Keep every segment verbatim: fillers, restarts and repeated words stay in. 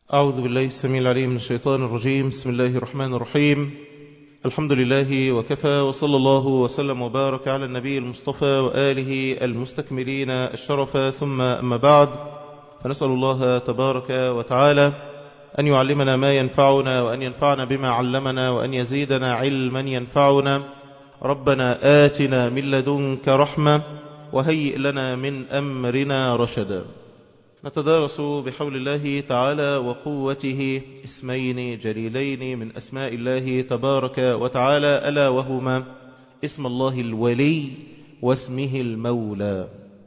أعوذ بالله السميع العليم من الشيطان الرجيم. بسم الله الرحمن الرحيم. الحمد لله وكفى، وصلى الله وسلم وبارك على النبي المصطفى وآله المستكملين الشرف، ثم أما بعد، فنسأل الله تبارك وتعالى أن يعلمنا ما ينفعنا، وأن ينفعنا بما علمنا، وأن يزيدنا علما ينفعنا. ربنا آتنا من لدنك رحمة وهيئ لنا من أمرنا رشدا. نتدارس بحول الله تعالى وقوته اسمين جليلين من أسماء الله تبارك وتعالى، ألا وهما اسم الله الولي واسمه المولى.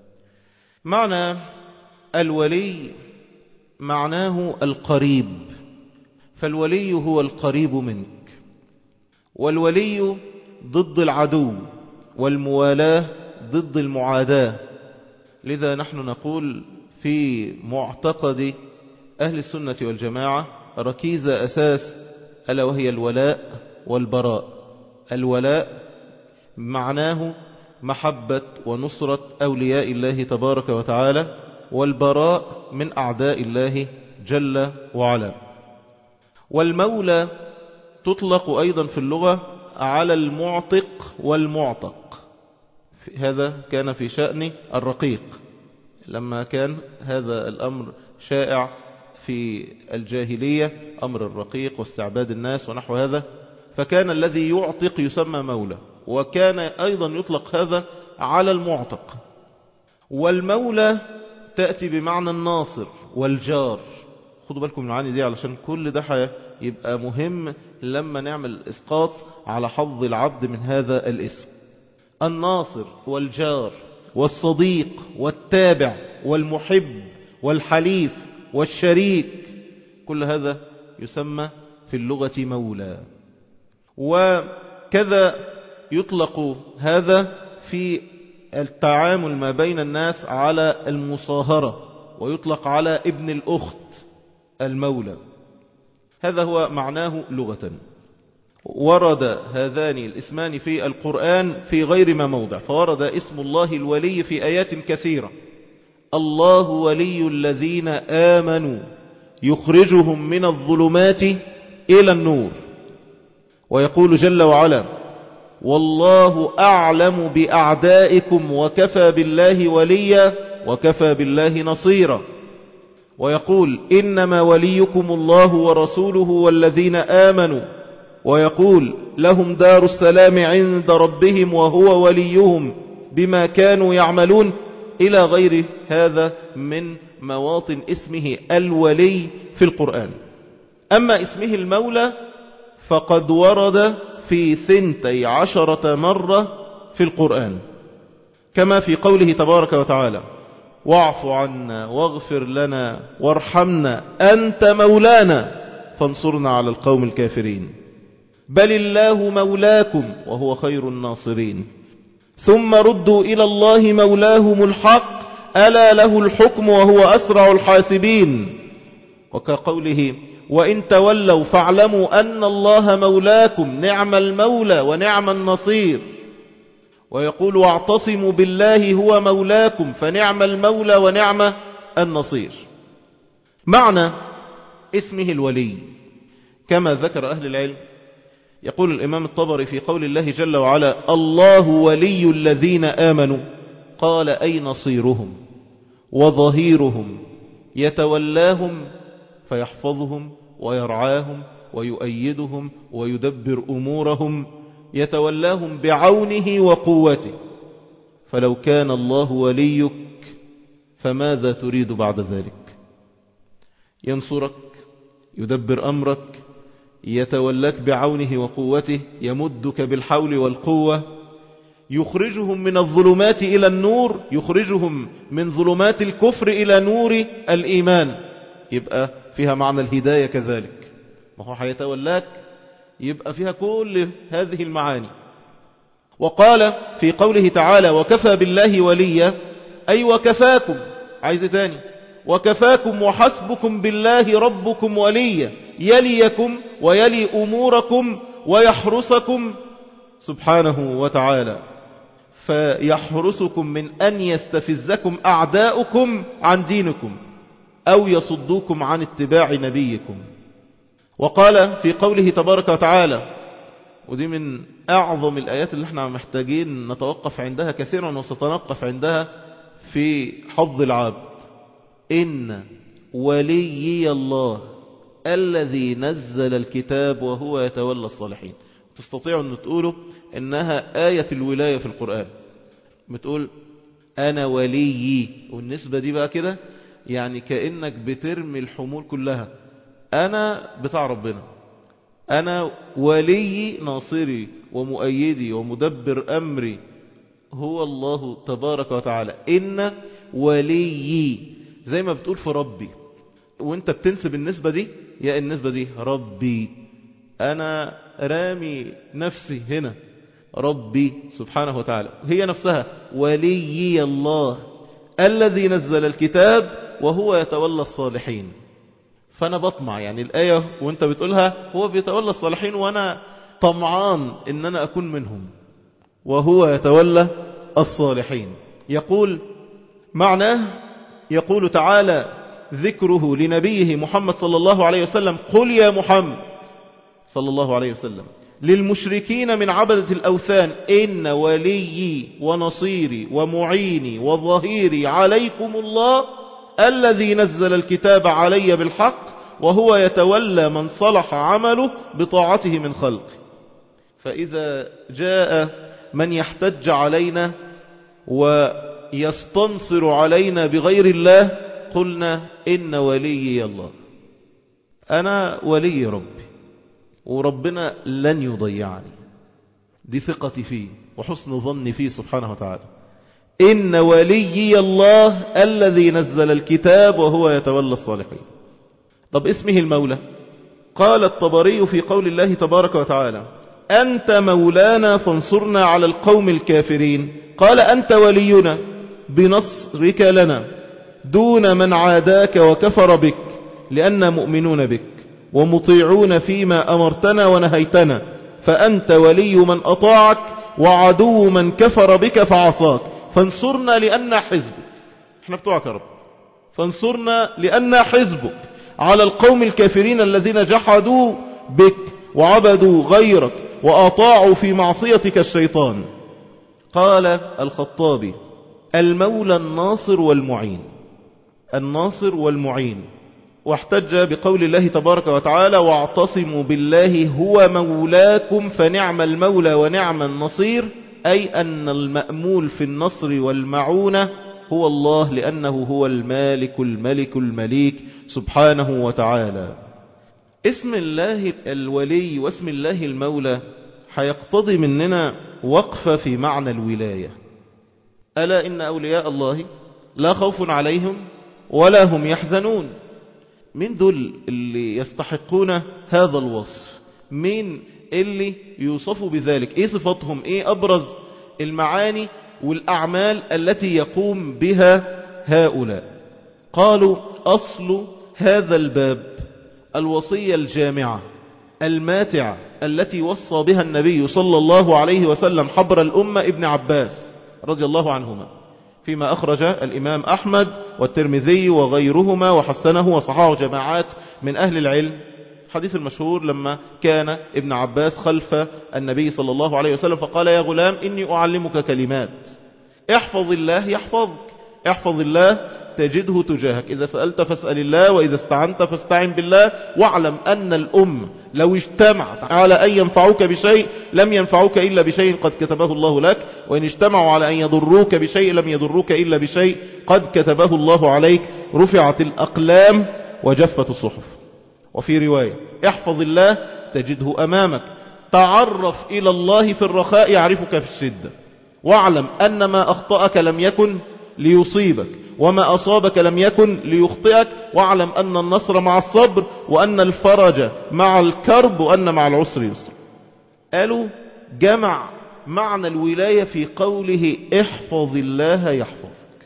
معنى الولي معناه القريب، فالولي هو القريب منك، والولي ضد العدو، والموالاة ضد المعاداة. لذا نحن نقول في معتقد أهل السنة والجماعة ركيزة أساس، ألا وهي الولاء والبراء. الولاء معناه محبة ونصرة أولياء الله تبارك وتعالى، والبراء من أعداء الله جل وعلا. والمولى تطلق أيضا في اللغة على المعتق والمعتق. هذا كان في شأن الرقيق، لما كان هذا الأمر شائع في الجاهلية، أمر الرقيق واستعباد الناس ونحو هذا، فكان الذي يعتق يسمى مولى، وكان أيضا يطلق هذا على المعتق. والمولى تأتي بمعنى الناصر والجار. خدوا بالكم من المعاني دي علشان كل ده يبقى مهم لما نعمل إسقاط على حظ العبد من هذا الاسم. الناصر والجار والصديق والتابع والمحب والحليف والشريك، كل هذا يسمى في اللغة مولى. وكذا يطلق هذا في التعامل ما بين الناس على المصاهرة، ويطلق على ابن الأخت المولى. هذا هو معناه لغة. ورد هذان الاسمان في القرآن في غير ما موضع، فورد اسم الله الولي في آيات كثيرة. الله ولي الذين آمنوا يخرجهم من الظلمات إلى النور. ويقول جل وعلا: والله أعلم بأعدائكم وكفى بالله وليا وكفى بالله نصيرا. ويقول: إنما وليكم الله ورسوله والذين آمنوا. ويقول: لهم دار السلام عند ربهم وهو وليهم بما كانوا يعملون، إلى غير هذا من مواطن اسمه الولي في القرآن. أما اسمه المولى فقد ورد في ثنتي عشرة مرة في القرآن، كما في قوله تبارك وتعالى: واعف عنا واغفر لنا وارحمنا أنت مولانا فانصرنا على القوم الكافرين، بل الله مولاكم وهو خير الناصرين، ثم ردوا إلى الله مولاهم الحق ألا له الحكم وهو أسرع الحاسبين. وكقوله: وإن تولوا فاعلموا أن الله مولاكم نعم المولى ونعم النصير. ويقول: واعتصموا بالله هو مولاكم فنعم المولى ونعم النصير. معنى اسمه الولي كما ذكر أهل العلم، يقول الإمام الطبري في قول الله جل وعلا: الله ولي الذين آمنوا، قال: أي نصيرهم وظهيرهم، يتولاهم فيحفظهم ويرعاهم ويؤيدهم ويدبر أمورهم، يتولاهم بعونه وقوته. فلو كان الله وليك فماذا تريد بعد ذلك؟ ينصرك، يدبر أمرك، يتولاك بعونه وقوته، يمدك بالحول والقوة، يخرجهم من الظلمات إلى النور، يخرجهم من ظلمات الكفر إلى نور الإيمان. يبقى فيها معنى الهداية كذلك، ما هو حيتولاك، يبقى فيها كل هذه المعاني. وقال في قوله تعالى: وكفى بالله وليا، أي وكفاكم، عايز تاني، وكفاكم وحسبكم بالله ربكم وليا، يليكم ويلي أموركم ويحرسكم سبحانه وتعالى، فيحرسكم من أن يستفزكم أعداؤكم عن دينكم. أو يصدوكم عن اتباع نبيكم. وقال في قوله تبارك وتعالى، ودي من أعظم الآيات اللي احنا محتاجين نتوقف عندها كثيرا وستنقف عندها في حظ العبد: إن وليي الله الذي نزل الكتاب وهو يتولى الصالحين. تستطيعوا أن تقولوا إنها آية الولاية في القرآن. بتقول أنا وليي، والنسبة دي بقى كده يعني كأنك بترمي الحمول كلها. أنا بتاع ربنا، أنا ولي ناصري ومؤيدي ومدبر أمري هو الله تبارك وتعالى. إن وليي، زي ما بتقول في ربي، وانت بتنسب النسبة دي يا النسبة دي ربي، أنا رامي نفسي هنا ربي سبحانه وتعالى، هي نفسها وليي الله الذي نزل الكتاب وهو يتولى الصالحين. فأنا بطمع يعني الآية وانت بتقولها هو بيتولى الصالحين وأنا طمعان إن أنا أكون منهم، وهو يتولى الصالحين. يقول معناه، يقول تعالى ذكره لنبيه محمد صلى الله عليه وسلم: قل يا محمد صلى الله عليه وسلم للمشركين من عبدة الأوثان إن وليي ونصيري ومعيني وظهيري عليكم الله الذي نزل الكتاب علي بالحق وهو يتولى من صلح عمله بطاعته من خلقه. فإذا جاء من يحتج علينا ويستنصر علينا بغير الله قلنا إن وليي الله، أنا ولي ربي وربنا لن يضيعني، دي ثقتي فيه وحسن ظني فيه سبحانه وتعالى. إن وليي الله الذي نزل الكتاب وهو يتولى الصالحين. طب اسمه المولى، قال الطبري في قول الله تبارك وتعالى: أنت مولانا فانصرنا على القوم الكافرين. قال أنت ولينا بنصرك لنا دون من عاداك وكفر بك، لأننا مؤمنون بك ومطيعون فيما أمرتنا ونهيتنا، فأنت ولي من أطاعك وعدو من كفر بك فعصاك، فانصرنا لأننا حزبك. احنا بتوعك يا رب، فانصرنا لأننا حزبك على القوم الكافرين الذين جحدوا بك وعبدوا غيرك وأطاعوا في معصيتك الشيطان. قال الخطابي: المولى الناصر والمعين، الناصر والمعين. واحتج بقول الله تبارك وتعالى: واعتصموا بالله هو مولاكم فنعم المولى ونعم النصير، أي أن المأمول في النصر والمعونة هو الله، لأنه هو المالك الملك المليك سبحانه وتعالى. اسم الله الولي واسم الله المولى هيقتضي مننا وقفة في معنى الولاية. ألا إن أولياء الله لا خوف عليهم ولا هم يحزنون. مين دول اللي يستحقون هذا الوصف؟ مين اللي يوصفوا بذلك؟ ايه صفاتهم؟ ايه أبرز المعاني والأعمال التي يقوم بها هؤلاء؟ قالوا: أصل هذا الباب الوصية الجامعة الماتعة التي وصى بها النبي صلى الله عليه وسلم حبر الأمة ابن عباس رضي الله عنهما، فيما أخرج الإمام أحمد والترمذي وغيرهما وحسنه وصححه جماعات من أهل العلم. حديث المشهور لما كان ابن عباس خلف النبي صلى الله عليه وسلم فقال: يا غلام إني أعلمك كلمات، احفظ الله يحفظك، احفظ الله تجده تجاهك، إذا سألت فاسأل الله، وإذا استعنت فاستعن بالله، واعلم أن الأم لو اجتمعت على أن ينفعوك بشيء لم ينفعوك إلا بشيء قد كتبه الله لك، وإن اجتمعوا على أن يضروك بشيء لم يضروك إلا بشيء قد كتبه الله عليك، رفعت الأقلام وجفت الصحف. وفي رواية: احفظ الله تجده أمامك، تعرف إلى الله في الرخاء يعرفك في الشدة، واعلم أن ما أخطأك لم يكن ليصيبك وما أصابك لم يكن ليخطئك، واعلم أن النصر مع الصبر وأن الفرج مع الكرب وأن مع العسر يسر. قالوا جمع معنى الولاية في قوله: احفظ الله يحفظك.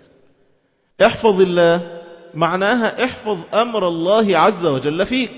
احفظ الله معناها احفظ أمر الله عز وجل فيك،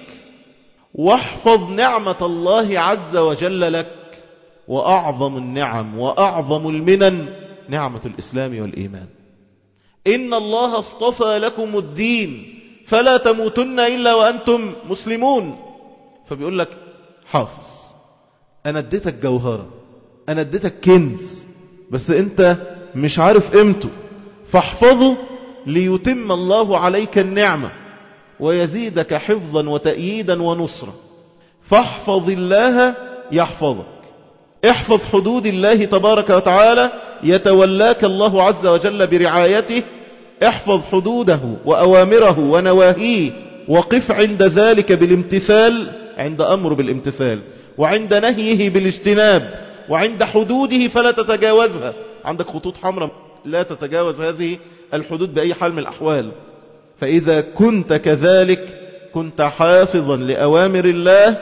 واحفظ نعمة الله عز وجل لك. وأعظم النعم وأعظم المنن نعمة الإسلام والإيمان. إن الله اصطفى لكم الدين فلا تموتن إلا وأنتم مسلمون. فبيقول لك حافظ، أنا اديتك جوهرة، أنا اديتك كنز، بس أنت مش عارف قيمته، فاحفظه ليتم الله عليك النعمة ويزيدك حفظا وتأييدا ونصرا. فاحفظ الله يحفظك، احفظ حدود الله تبارك وتعالى يتولاك الله عز وجل برعايته. احفظ حدوده وأوامره ونواهيه، وقف عند ذلك بالامتثال، عند أمر بالامتثال، وعند نهيه بالاجتناب، وعند حدوده فلا تتجاوزها. عندك خطوط حمراء لا تتجاوز هذه الحدود بأي حال من الأحوال. فإذا كنت كذلك كنت حافظا لأوامر الله،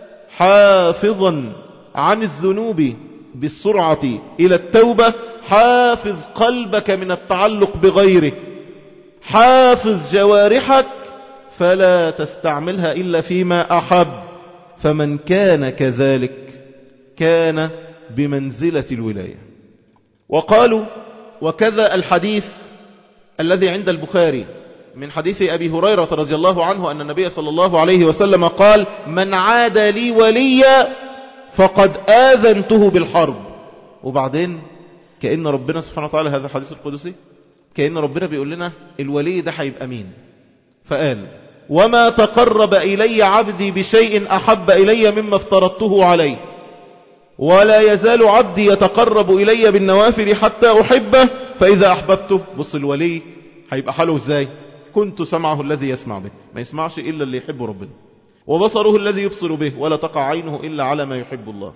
حافظا عن الذنوب بالسرعة إلى التوبة، حافظ قلبك من التعلق بغيره، حافظ جوارحك فلا تستعملها إلا فيما أحب. فمن كان كذلك كان بمنزلة الولاية. وقالوا وكذا الحديث الذي عند البخاري من حديث أبي هريرة رضي الله عنه أن النبي صلى الله عليه وسلم قال: من عاد لي وليا فقد آذنته بالحرب. وبعدين كأن ربنا سبحانه وتعالى، هذا الحديث القدسي، كأن ربنا بيقول لنا الولي ده هيبقى مين. فقال: وما تقرب إلي عبدي بشيء أحب إلي مما افترضته عليه، ولا يزال عبدي يتقرب إلي بالنوافل حتى أحبه، فإذا أحببته. بص الولي هيبقى حاله ازاي؟ كنت سمعه الذي يسمع به، ما يسمعش إلا اللي يحب ربنا، وبصره الذي يبصر به، ولا تقع عينه إلا على ما يحب الله،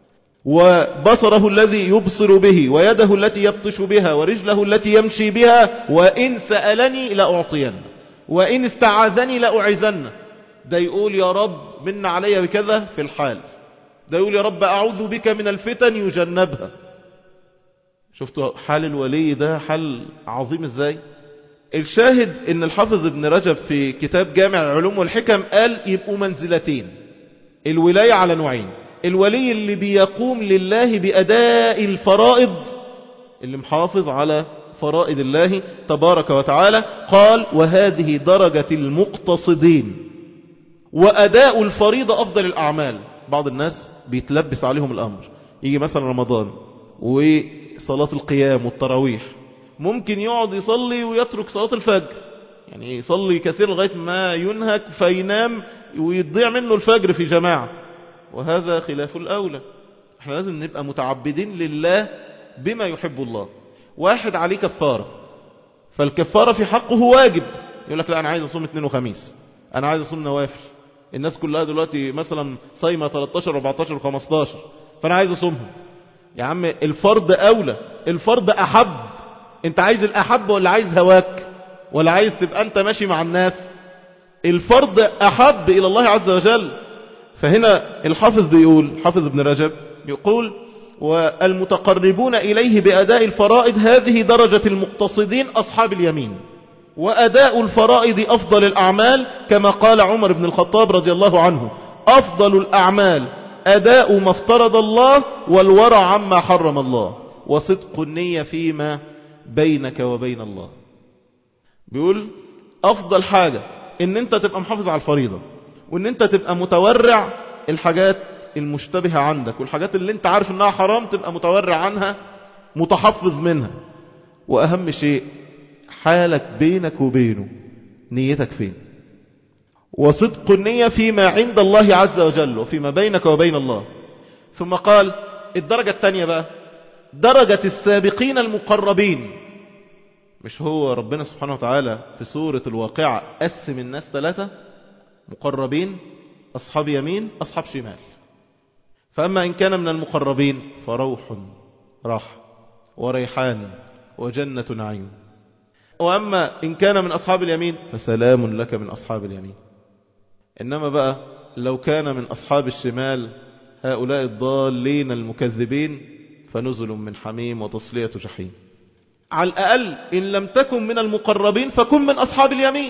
وبصره الذي يبصر به، ويده التي يبطش بها، ورجله التي يمشي بها، وإن سألني لأعطينه، وإن استعاذني لأعيذنه. ده يقول يا رب من علي بكذا في الحال، ده يقول يا رب أعوذ بك من الفتن يجنبها. شفتوا حال الولي ده حال عظيم ازاي؟ الشاهد ان الحافظ ابن رجب في كتاب جامع العلوم والحكم قال يبقوا منزلتين. الولاية على نوعين: الولي اللي بيقوم لله بأداء الفرائض، اللي محافظ على فرائض الله تبارك وتعالى. قال: وهذه درجة المقتصدين، وأداء الفريضة أفضل الأعمال. بعض الناس بيتلبس عليهم الأمر، يجي مثلا رمضان وصلاة القيام والتراويح، ممكن يقعد يصلي ويترك صلاة الفجر، يعني يصلي كثير لغاية ما ينهك فينام ويضيع منه الفجر في جماعة، وهذا خلاف الأولى. احنا لازم نبقى متعبدين لله بما يحب الله. واحد عليه كفارة، فالكفارة في حقه واجب، يقول لك لا أنا عايز أصوم اثنين وخميس، أنا عايز أصوم نوافل، الناس كلها دلوقتي مثلا صايمة ثلاثة عشر أربعة عشر خمسة عشر، فأنا عايز أصومهم. يا عم الفرض أولى، الفرض أحب. انت عايز الأحب ولا عايز هواك ولا عايز تبقى انت ماشي مع الناس؟ الفرض أحب إلى الله عز وجل. فهنا الحافظ بيقول، حافظ ابن رجب يقول: والمتقربون إليه بأداء الفرائض هذه درجة المقتصدين أصحاب اليمين، وأداء الفرائض أفضل الأعمال، كما قال عمر بن الخطاب رضي الله عنه: أفضل الأعمال أداء ما افترض الله، والورع عما حرم الله، وصدق النية فيما بينك وبين الله. بيقول أفضل حاجة إن أنت تبقى محافظ على الفريضة، وإن أنت تبقى متورع الحاجات المشتبهة عندك، والحاجات اللي أنت عارف إنها حرام تبقى متورع عنها، متحفظ منها. وأهم شيء حالك بينك وبينه، نيتك فين. وصدق النية فيما عند الله عز وجل وفيما بينك وبين الله. ثم قال الدرجة الثانية بقى درجة السابقين المقربين. مش هو ربنا سبحانه وتعالى في سورة الواقعة قسم الناس ثلاثة: مقربين، أصحاب يمين، أصحاب شمال. فأما إن كان من المقربين فروح راحة وريحان وجنة نعيم، وأما إن كان من أصحاب اليمين فسلام لك من أصحاب اليمين. إنما بقى لو كان من أصحاب الشمال هؤلاء الضالين المكذبين فنزل من حميم وتصلية جحيم. على الأقل إن لم تكن من المقربين فكن من أصحاب اليمين.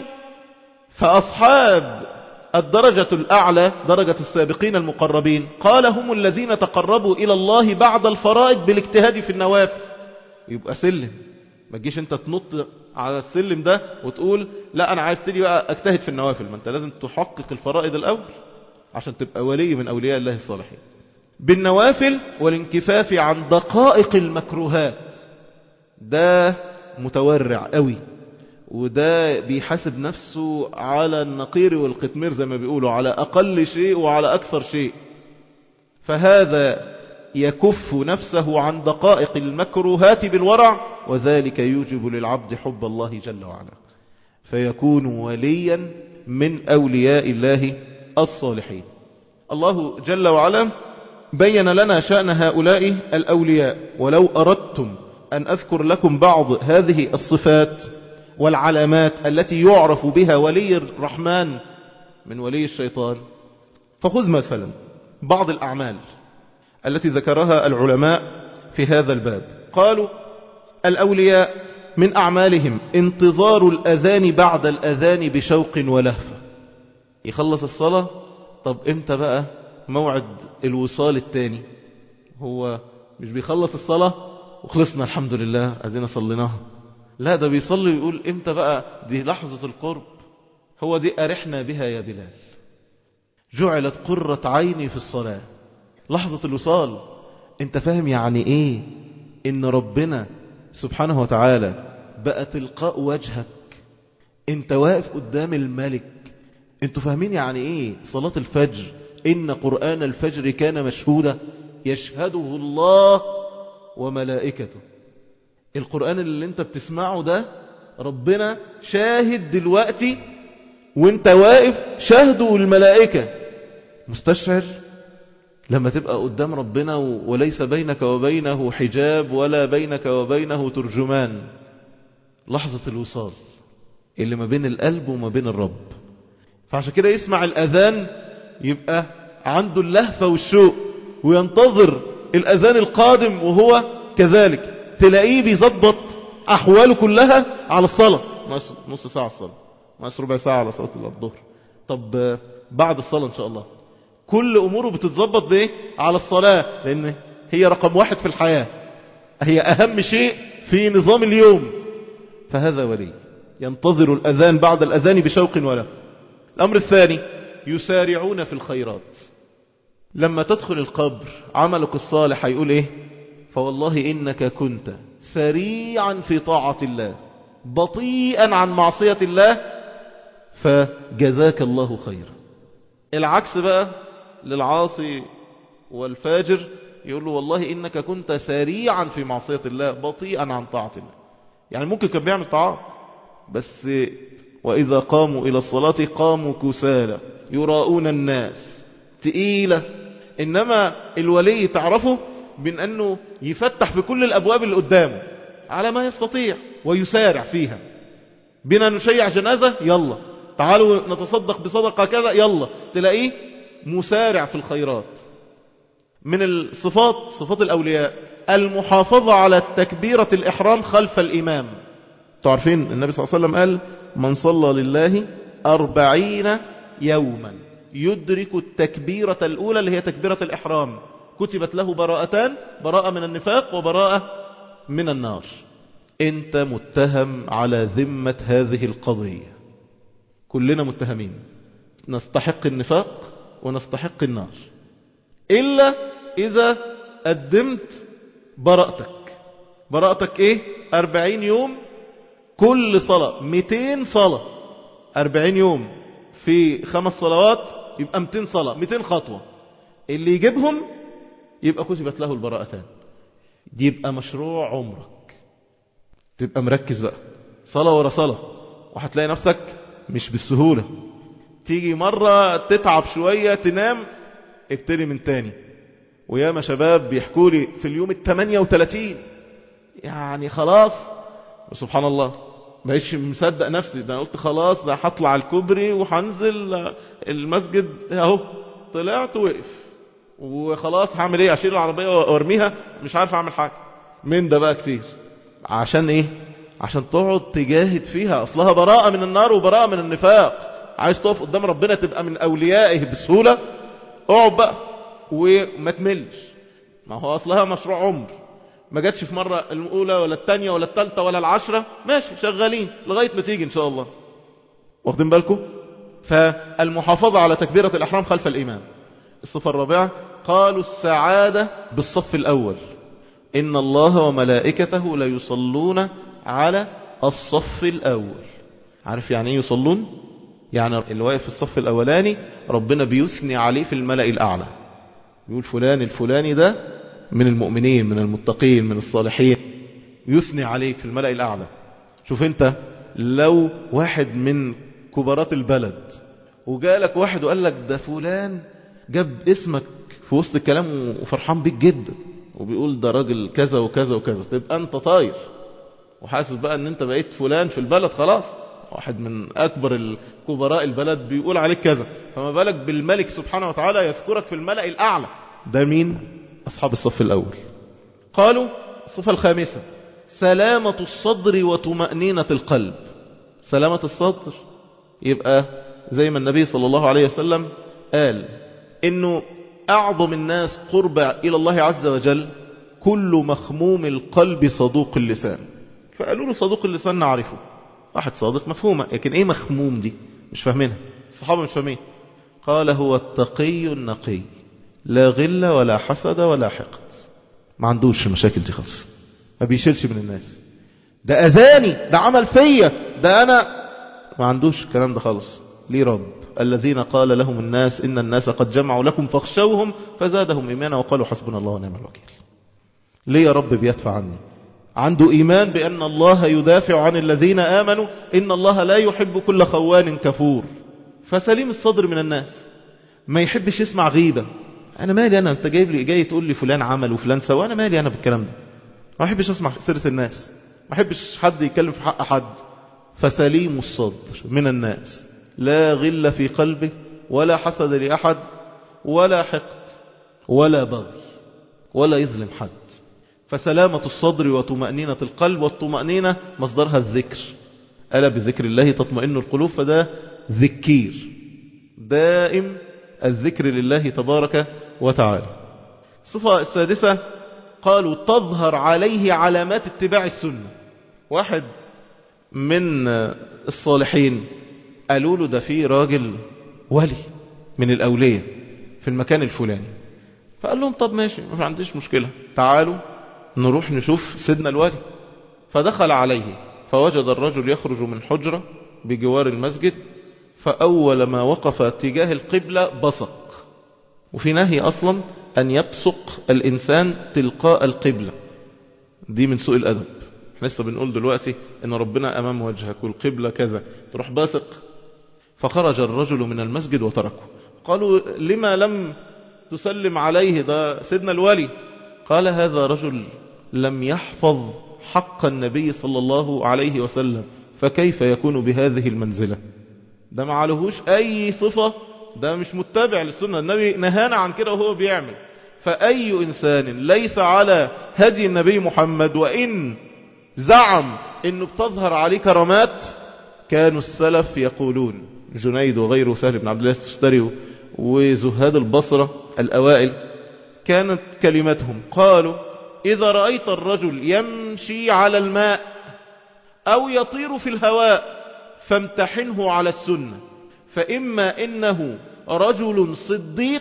فأصحاب الدرجة الأعلى درجة السابقين المقربين قال: هم الذين تقربوا إلى الله بعد الفرائض بالاجتهاد في النوافل. يبقى سلم، ما تجيش انت تنط على السلم ده وتقول لا انا عايز ابتدي بقى اجتهد في النوافل. ما انت لازم تحقق الفرائض الاول عشان تبقى ولي من اولياء الله الصالحين. بالنوافل والانكفاف عن دقائق المكروهات. ده متورع قوي، وده بيحاسب نفسه على النقير والقطمير زي ما بيقولوا، على اقل شيء وعلى اكثر شيء. فهذا يكف نفسه عن دقائق المكروهات بالورع، وذلك يوجب للعبد حب الله جل وعلا، فيكون وليا من أولياء الله الصالحين. الله جل وعلا بين لنا شأن هؤلاء الأولياء. ولو أردتم أن أذكر لكم بعض هذه الصفات والعلامات التي يعرف بها ولي الرحمن من ولي الشيطان، فخذ مثلا بعض الأعمال التي ذكرها العلماء في هذا الباب. قالوا الأولياء من أعمالهم انتظار الأذان بعد الأذان بشوق ولهفة. يخلص الصلاة، طب امتى بقى موعد الوصال الثاني؟ هو مش بيخلص الصلاة وخلصنا الحمد لله أذينا صليناها، لا ده بيصلي ويقول امتى بقى دي لحظة القرب، هو دي أرحنا بها يا بلال، جعلت قرة عيني في الصلاة، لحظة الوصال. انت فاهم يعني ايه ان ربنا سبحانه وتعالى بقى تلقاء وجهك، انت واقف قدام الملك. انتوا فاهمين يعني ايه صلاة الفجر؟ ان قرآن الفجر كان مشهودا يشهده الله وملائكته. القرآن اللي انت بتسمعه ده ربنا شاهد دلوقتي، وانت واقف شاهده الملائكة. مستشعر لما تبقى قدام ربنا وليس بينك وبينه حجاب ولا بينك وبينه ترجمان، لحظة الوصال اللي ما بين القلب وما بين الرب. فعشان كده يسمع الأذان يبقى عنده اللهفة والشوق، وينتظر الأذان القادم وهو كذلك. تلاقيه بيظبط أحواله كلها على الصلاة، نص ساعة الصلاة، نص ربع ساعة على صلاة الظهر، طب بعد الصلاة إن شاء الله كل أموره بتتظبط بإيه؟ على الصلاة، لأن هي رقم واحد في الحياة، هي أهم شيء في نظام اليوم. فهذا ولي ينتظر الأذان بعد الأذان بشوق ولا. الأمر الثاني يسارعون في الخيرات. لما تدخل القبر عملك الصالح هيقول إيه؟ فوالله إنك كنت سريعا في طاعة الله بطيئا عن معصية الله فجزاك الله خيرا. العكس بقى للعاصي والفاجر، يقول له والله إنك كنت سريعا في معصية الله بطيئا عن طاعة الله. يعني ممكن كان بيعمل طاعات بس وإذا قاموا إلى الصلاة قاموا كسالى يراؤون الناس، تقيلة. إنما الولي تعرفه من أنه يفتح في كل الأبواب اللي قدامه على ما يستطيع ويسارع فيها. بنا نشيع جنازة، يلا تعالوا نتصدق بصدقة كذا، يلا تلاقيه مسارع في الخيرات. من الصفات صفات الأولياء المحافظة على تكبيرة الإحرام خلف الإمام. تعرفين النبي صلى الله عليه وسلم قال من صلى لله أربعين يوما يدرك التكبيرة الأولى اللي هي تكبيرة الإحرام كتبت له براءتان، براءة من النفاق وبراءة من النار. انت متهم على ذمة هذه القضية، كلنا متهمين، نستحق النفاق ونستحق النار إلا إذا قدمت براءتك. براءتك إيه؟ أربعين يوم، كل صلاة مئتين صلاة، أربعين يوم في خمس صلوات يبقى مئتين صلاة، مئتين خطوة، اللي يجيبهم يبقى كتبت له البراءتان. يبقى مشروع عمرك، تبقى مركز بقى صلاة ورا صلاة، وهتلاقي نفسك مش بالسهولة. تيجي مرة تتعب شوية تنام، ابتدي من تاني. وياما شباب بيحكوا لي في اليوم الثمانية وثلاثين يعني خلاص سبحان الله ماهيش مصدق نفسي، ده قلت خلاص ده هطلع الكوبري وهنزل المسجد، اهو طلعت وقف وخلاص هعمل ايه؟ اشيل العربية وارميها، مش عارف اعمل حاجة من ده بقى كتير. عشان ايه؟ عشان تقعد تجاهد فيها، اصلها براءة من النار وبراءة من النفاق. عايز تقف قدام ربنا تبقى من اوليائه بسهولة، اقعد بقى وما تملش، ما هو اصلها مشروع عمر. ما جاتش في مرة الأولى ولا الثانية ولا الثالثة ولا العشرة، ماشي شغالين لغاية ما تيجي إن شاء الله. واخدين بالكم؟ فالمحافظة على تكبيرة الإحرام خلف الإمام. الصفة الرابعة قالوا السعادة بالصف الأول، إن الله وملائكته لا يصلون على الصف الأول. عارف يعني ايه يصلون؟ يعني اللي واقف في الصف الأولاني ربنا بيثني عليه في الملأ الأعلى، بيقول فلان الفلاني ده من المؤمنين من المتقين من الصالحين، يثني عليك في الملأ الأعلى. شوف انت لو واحد من كبارات البلد وجالك واحد وقال لك ده فلان جاب اسمك في وسط الكلام وفرحان بيك جدا وبيقول ده راجل كذا وكذا وكذا، تبقى انت طاير وحاسس بقى ان انت بقيت فلان في البلد خلاص، واحد من اكبر الكبراء البلد بيقول عليك كذا، فما بالك بالملك سبحانه وتعالى يذكرك في الملأ الأعلى. ده مين؟ أصحاب الصف الأول. قالوا الصفة الخامسة سلامة الصدر وطمأنينة القلب. سلامة الصدر يبقى زي ما النبي صلى الله عليه وسلم قال إنه أعظم الناس قربا إلى الله عز وجل كل مخموم القلب صدوق اللسان. فقالوا له صدوق اللسان نعرفه، واحد صادق مفهومة، لكن إيه مخموم دي؟ مش فاهمينها، الصحابة مش فاهمين. قال هو التقي النقي لا غل ولا حسد ولا حقد، ما عندوش المشاكل دي خالص، ما بيشيلش من الناس، ده أذاني ده عمل فيا ده أنا، ما عندوش الكلام ده خالص. ليه رب الذين قال لهم الناس إن الناس قد جمعوا لكم فاخشوهم فزادهم إيمانا وقالوا حسبنا الله ونعم الوكيل. ليه يا رب بيدفع عني؟ عنده إيمان بأن الله يدافع عن الذين آمنوا، إن الله لا يحب كل خوان كفور. فسليم الصدر من الناس، ما يحبش يسمع غيبة. أنا مالي أنا، أنت جايب لي جاي تقول لي فلان عمل وفلان سوى، أنا مالي أنا بالكلام ده، ما أحبش أسمع سيرة الناس، ما أحبش حد يتكلم في حق حد. فسليم الصدر من الناس، لا غل في قلبه ولا حسد لأحد ولا حقد ولا بغي ولا يظلم حد. فسلامة الصدر وطمأنينة القلب، والطمأنينة مصدرها الذكر، ألا بذكر الله تطمئن القلوب، فده ذكير دائم الذكر لله تبارك وتعالى. الصفة السادسة قالوا تظهر عليه علامات اتباع السنة. واحد من الصالحين قالوا له ده في راجل ولي من الأولية في المكان الفلاني، فقال لهم طب ماشي ما عنديش مشكلة، تعالوا نروح نشوف سيدنا الولي. فدخل عليه فوجد الرجل يخرج من حجرة بجوار المسجد، فأول ما وقف تجاه القبلة بصق، وفي نهي أصلا أن يبصق الإنسان تلقاء القبلة، دي من سوء الأدب. احنا لسه بنقول دلوقتي ان ربنا أمام وجهك والقبلة كذا تروح باسق. فخرج الرجل من المسجد وتركه. قالوا لما لم تسلم عليه ده سيدنا الولي؟ قال هذا رجل لم يحفظ حق النبي صلى الله عليه وسلم، فكيف يكون بهذه المنزلة؟ ده ما عليهوش أي صفة، ده مش متبع للسنة، النبي نهانا عن كده وهو بيعمل. فأي إنسان ليس على هدي النبي محمد وإن زعم إنه بتظهر عليه كرامات، كانوا السلف يقولون جنيد وغيره سهل بن عبد الله التستري وزهاد البصرة الأوائل كانت كلمتهم، قالوا إذا رأيت الرجل يمشي على الماء أو يطير في الهواء فامتحنه على السنة، فإما إنه رجل صديق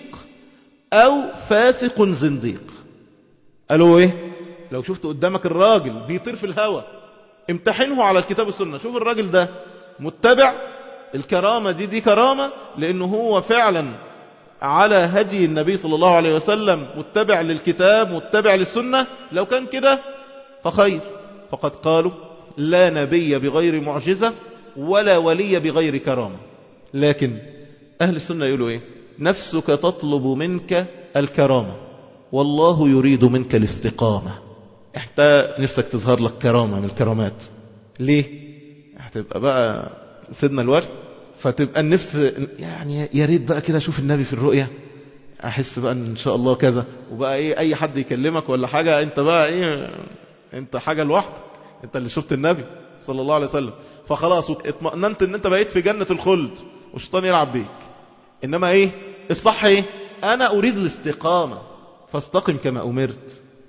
أو فاسق زنديق. قالوا إيه؟ لو شفت قدامك الراجل بيطير في الهواء امتحنه على الكتاب والسنة، شوف الراجل ده متبع الكرامة دي دي كرامة لأنه هو فعلا على هدي النبي صلى الله عليه وسلم، متبع للكتاب متبع للسنة. لو كان كده فخير، فقد قالوا لا نبي بغير معجزة ولا ولي بغير كرامة. لكن أهل السنة يقولوا إيه؟ نفسك تطلب منك الكرامة والله يريد منك الاستقامة. انت نفسك تظهر لك كرامة من الكرامات، ليه؟ هتبقى بقى سيدنا الولي، فتبقى النفس يعني يا ريت بقى كده اشوف النبي في الرؤية، احس بقى ان شاء الله كذا، وبقى ايه اي حد يكلمك ولا حاجة انت بقى ايه، انت حاجة لوحدك، انت اللي شفت النبي صلى الله عليه وسلم، فخلاص اطمئننت ان انت بقيت في جنة الخلد والشيطان يلعب بيك. انما ايه الصح؟ ايه؟ انا اريد الاستقامة، فاستقم كما امرت.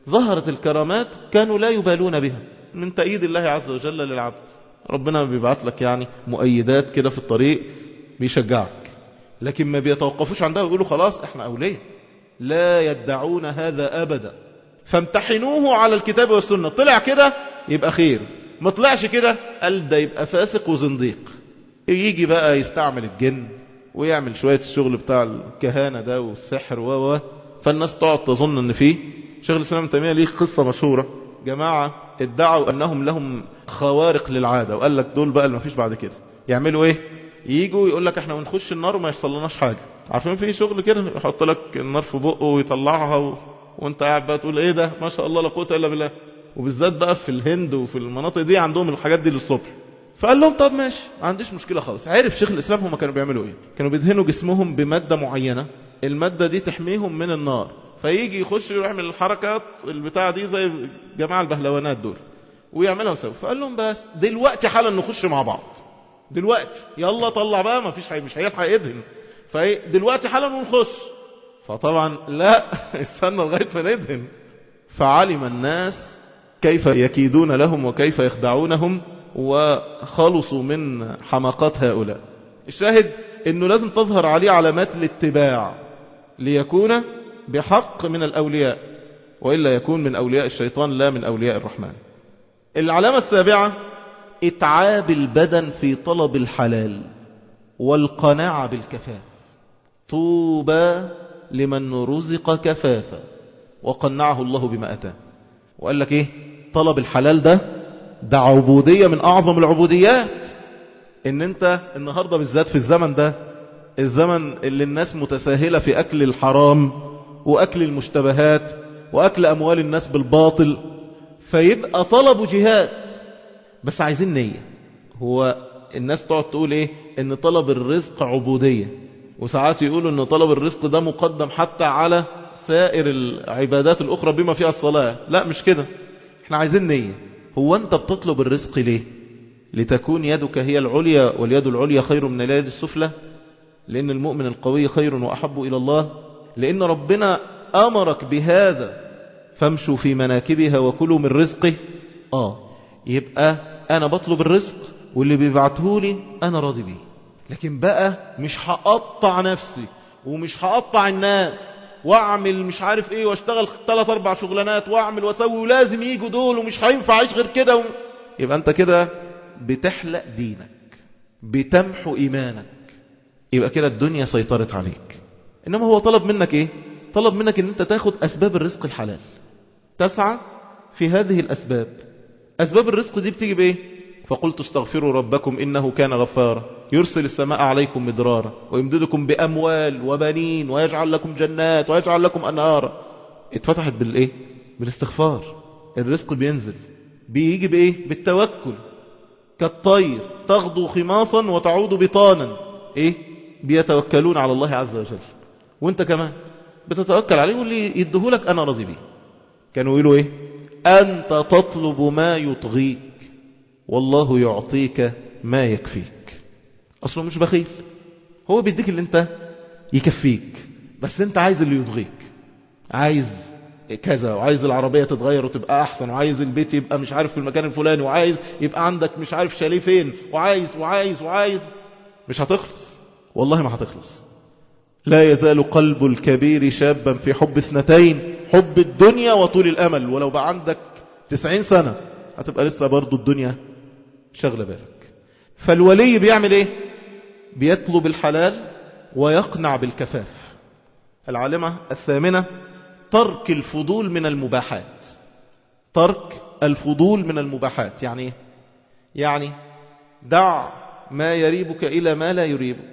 ظهرت الكرامات كانوا لا يبالون بها من تأييد الله عز وجل للعبد. ربنا بيبعت لك يعني مؤيدات كده في الطريق بيشجعك، لكن ما بيتوقفوش عندها ويقولوا خلاص احنا أولياء. لا يدعون هذا أبدا. فامتحنوه على الكتاب والسنة، طلع كده يبقى خير، ما طلعش كده قال ده يبقى فاسق وزنديق. يجي بقى يستعمل الجن ويعمل شوية الشغل بتاع الكهانة ده والسحر و فالناس تقعد تظن ان فيه. شيخ الإسلام ابن تيمية ليه قصة مشهورة، جماعة ادعوا انهم لهم خوارق للعادة، وقال لك دول بقى اللي مفيش بعد كده يعملوا ايه؟ ييجوا يقول لك احنا بنخش النار وما يحصل لناش حاجة. عارفين في شغل كده يحط لك النار في بقه ويطلعها و... وانت قاعد بقى تقول ايه ده ما شاء الله لا قوه الا بالله. وبالذات بقى في الهند وفي المناطق دي عندهم الحاجات دي للصبح. فقال لهم طب ماشي ما عنديش مشكله خالص. عرف شيخ الاسلام هم كانوا بيعملوا ايه؟ كانوا بيدهنوا جسمهم بماده معينه، الماده دي تحميهم من النار، فيجي يخش يعمل الحركات البتاعه دي زي جماعه البهلوانات دول ويعملها سوا. فقال لهم بس دلوقتي حالا نخش مع بعض، دلوقتي يلا طلع بقى ما فيش حاجه مش هيلحق يدهن، فدلوقتي حالا ونخش. فطبعا لا استنى لغايه ما ندهن. فعلم الناس كيف يكيدون لهم وكيف يخدعونهم وخلصوا من حماقات هؤلاء. الشاهد انه لازم تظهر عليه علامات الاتباع ليكون بحق من الاولياء، وإلا يكون من اولياء الشيطان لا من اولياء الرحمن. العلامة السابعة اتعاب البدن في طلب الحلال والقناعة بالكفاف. طوبى لمن رزق كفافا وقنعه الله بما أتاه. وقال لك ايه؟ طلب الحلال ده ده عبودية من اعظم العبوديات. ان انت النهاردة بالذات في الزمن ده، الزمن اللي الناس متساهلة في اكل الحرام واكل المشتبهات واكل اموال الناس بالباطل، فيبقى طلبوا جهاد. بس عايزين نية. هو الناس تقعد تقول ايه؟ ان طلب الرزق عبودية، وساعات يقولوا ان طلب الرزق ده مقدم حتى على سائر العبادات الاخرى بما فيها الصلاة. لا مش كده، احنا عايزين نية. هو انت بتطلب الرزق ليه؟ لتكون يدك هي العليا واليد العليا خير من اليد السفلى؟ لان المؤمن القوي خير واحب الى الله؟ لان ربنا امرك بهذا فامشوا في مناكبها وكلوا من رزقه؟ اه يبقى انا بطلب الرزق واللي بيبعته لي انا راضي بيه. لكن بقى مش هقطع نفسي ومش هقطع الناس واعمل مش عارف ايه واشتغل ثلاث اربع شغلانات واعمل واسوي ولازم يجوا دول ومش هينفع اعيش غير كده و... يبقى انت كده بتحلق دينك، بتمحو ايمانك، يبقى كده الدنيا سيطرت عليك. انما هو طلب منك ايه؟ طلب منك ان انت تاخد اسباب الرزق الحلال، تسعى في هذه الاسباب. اسباب الرزق دي بتيجي بايه؟ فقلت استغفروا ربكم إنه كان غفارا يرسل السماء عليكم مدرارا ويمددكم بأموال وبنين ويجعل لكم جنات ويجعل لكم أنهارا. اتفتحت بالإيه؟ بالاستغفار. الرزق بينزل بيجي بإيه؟ بالتوكل. كالطير تغدو خماصا وتعود بطانا. إيه؟ بيتوكلون على الله عز وجل، وانت كمان بتتوكل عليه واللي يديهولك أنا راضي بيه. كانوا يقولوا إيه؟ أنت تطلب ما يطغيك والله يعطيك ما يكفيك. أصله مش بخيل، هو بيديك اللي انت يكفيك، بس انت عايز اللي يطغيك، عايز كذا وعايز العربية تتغير وتبقى أحسن وعايز البيت يبقى مش عارف في المكان الفلاني وعايز يبقى عندك مش عارف شاليه فين وعايز وعايز وعايز. مش هتخلص، والله ما هتخلص. لا يزال قلب الكبير شابا في حب اثنتين، حب الدنيا وطول الأمل. ولو بقى عندك تسعين سنة هتبقى لسه برضو الدنيا شغل بالك. فالولي بيعمل ايه؟ بيطلب الحلال ويقنع بالكفاف. العالمة الثامنة ترك الفضول من المباحات. ترك الفضول من المباحات يعني ايه؟ يعني دع ما يريبك إلى ما لا يريبك.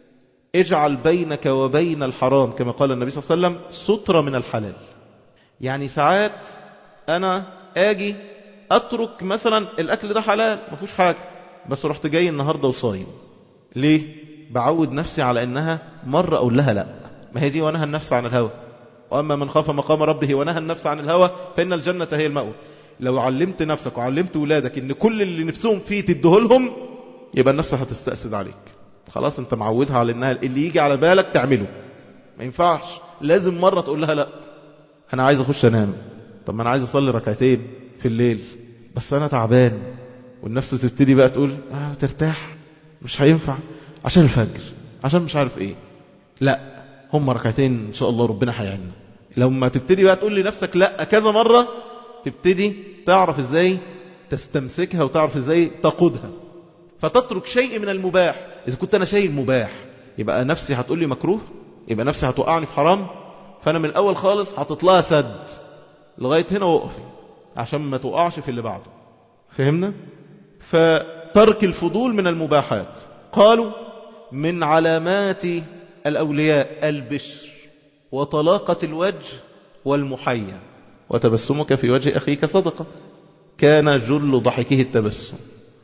اجعل بينك وبين الحرام كما قال النبي صلى الله عليه وسلم سترة من الحلال. يعني ساعات أنا آجي أترك مثلا الأكل ده حلال ما فيهوش حاجة، بس رحت جاي النهاردة وصايم. ليه؟ بعود نفسي على أنها مرة أقول لها لا، ما هي دي ونهى النفس عن الهوى، وأما من خاف مقام ربه ونهى النفس عن الهوى فإن الجنة هي المأوى. لو علمت نفسك وعلمت ولادك ان كل اللي نفسهم فيه تدهولهم، يبقى النفس هتستأسد عليك. خلاص انت معودها على انها اللي يجي على بالك تعمله. ما ينفعش، لازم مرة تقول لها لا، انا عايز اخش انام، طب ما أنا عايز أصلي ركعتين في الليل بس أنا تعبان، والنفس تبتدي بقى تقول آه ترتاح، مش هينفع عشان الفجر، عشان مش عارف ايه. لا، هم ركعتين ان شاء الله ربنا هيعيننا. لما تبتدي بقى تقول لنفسك لا كذا مرة، تبتدي تعرف ازاي تستمسكها وتعرف ازاي تقودها، فتترك شيء من المباح. اذا كنت انا شيء مباح يبقى نفسي هتقول لي مكروه، يبقى نفسي هتوقعني في حرام، فانا من الاول خالص هتطلع سد لغاية هنا وقفي عشان ما توقعش في اللي بعده. فهمنا؟ فترك الفضول من المباحات. قالوا من علامات الأولياء البشر وطلاقة الوجه والمحيا، وتبسمك في وجه أخيك صدقة. كان جل ضحكه التبسم،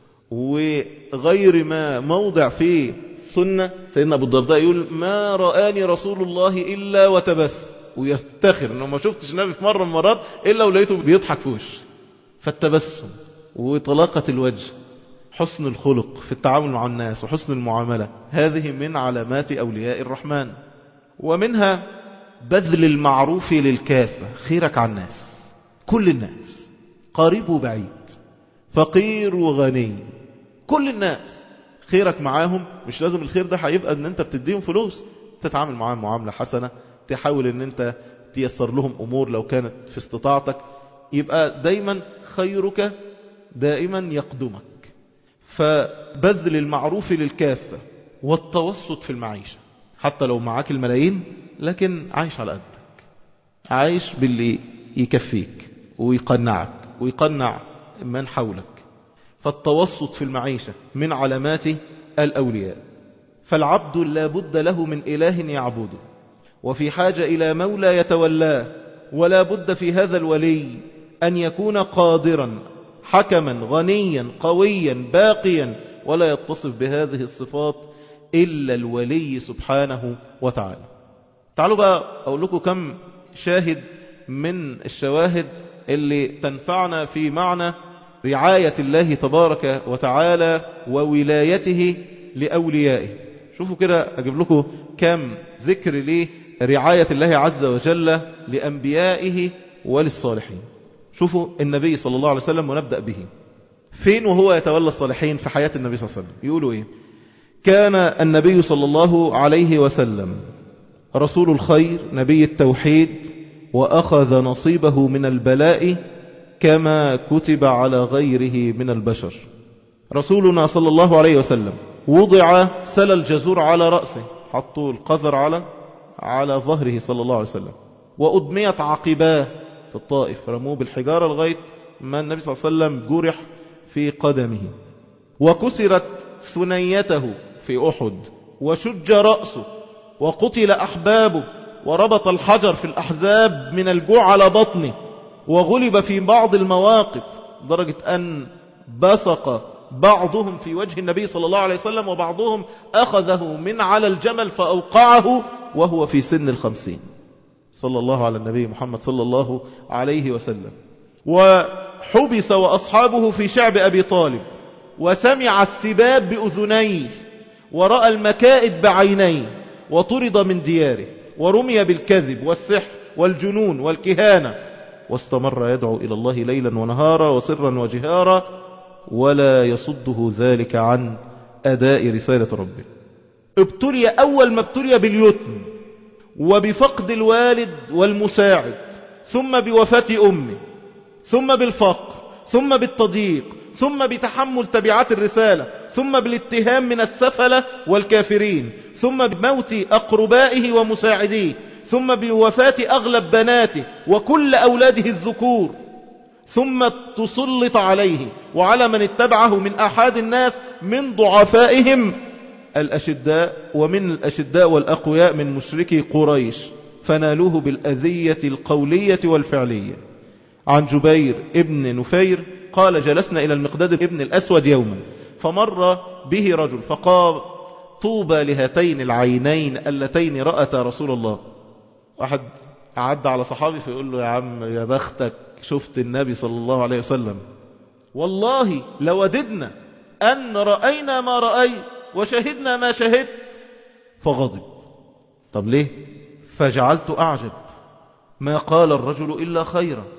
وغير ما موضع فيه سنة. سيدنا أبو الدرداء يقول ما رآني رسول الله إلا وتبسم، ويفتخر أنه ما شفتش النبي في مرة من مرات إلا ولقيته بيضحك في وشه. فالتبسم وطلاقة الوجه، حسن الخلق في التعامل مع الناس وحسن المعاملة، هذه من علامات أولياء الرحمن. ومنها بذل المعروف للكافة، خيرك على الناس، كل الناس، قريب وبعيد، فقير وغني، كل الناس خيرك معاهم. مش لازم الخير ده هيبقى ان انت بتديهم فلوس، تتعامل معاهم معاملة حسنة، تحاول ان انت تيسر لهم امور لو كانت في استطاعتك، يبقى دايما خيرك دائما يقدمك. فبذل المعروف للكافة والتوسط في المعيشة، حتى لو معاك الملايين لكن عايش على قدك، عايش باللي يكفيك ويقنعك ويقنع من حولك. فالتوسط في المعيشة من علامات الأولياء. فالعبد لا بد له من إله يعبده، وفي حاجة إلى مولى يتولاه، ولا بد في هذا الولي أن يكون قادرا حكما غنيا قويا باقيا، ولا يتصف بهذه الصفات إلا الولي سبحانه وتعالى. تعالوا بقى أقول لكم كم شاهد من الشواهد اللي تنفعنا في معنى رعاية الله تبارك وتعالى وولايته لأوليائه. شوفوا كده أجيب لكم كم ذكر لرعاية الله عز وجل لأنبيائه وللصالحين. شوفوا النبي صلى الله عليه وسلم ونبدأ به. فين وهو يتولى الصالحين في حياة النبي صلى الله عليه وسلم؟ يقولوا إيه؟ كان النبي صلى الله عليه وسلم رسول الخير، نبي التوحيد، وأخذ نصيبه من البلاء كما كتب على غيره من البشر. رسولنا صلى الله عليه وسلم وضع سل الجزور على رأسه، حطوا القذر على على ظهره صلى الله عليه وسلم، وأدميت عقباه في الطائف، رموه بالحجارة لغاية ما النبي صلى الله عليه وسلم جرح في قدمه، وكسرت ثنيته في أحد، وشج رأسه، وقتل أحبابه، وربط الحجر في الأحزاب من الجوع على بطنه، وغلب في بعض المواقف درجة أن بصق بعضهم في وجه النبي صلى الله عليه وسلم، وبعضهم أخذه من على الجمل فأوقعه وهو في سن الخمسين. صلى الله على النبي محمد صلى الله عليه وسلم. وحبس وأصحابه في شعب أبي طالب، وسمع السباب بأذنيه، ورأى المكائد بعينيه، وطرد من دياره، ورمي بالكذب والسحر والجنون والكهانة، واستمر يدعو إلى الله ليلا ونهارا وسرا وجهارا، ولا يصده ذلك عن أداء رسالة ربه. ابتلي أول ما ابتلي باليتم، وبفقد الوالد والمساعد، ثم بوفاة أمه، ثم بالفقر، ثم بالتضييق، ثم بتحمل تبعات الرسالة، ثم بالاتهام من السفلة والكافرين، ثم بموت أقربائه ومساعديه، ثم بوفاة أغلب بناته وكل أولاده الذكور، ثم تسلط عليه وعلى من اتبعه من أحد الناس من ضعفائهم الأشداء، ومن الأشداء والأقوياء من مشركي قريش، فنالوه بالأذية القولية والفعلية. عن جبير ابن نفير قال جلسنا إلى المقداد ابن الأسود يوما، فمر به رجل فقال طوبى لهاتين العينين اللتين رأتا رسول الله. واحد عدى على صحابي فيقول له يا عم يا بختك شفت النبي صلى الله عليه وسلم، والله لوددنا أن رأينا ما رأيت وشهدنا ما شهدت. فغضب. طب ليه؟ فجعلت أعجب ما قال الرجل إلا خيرا.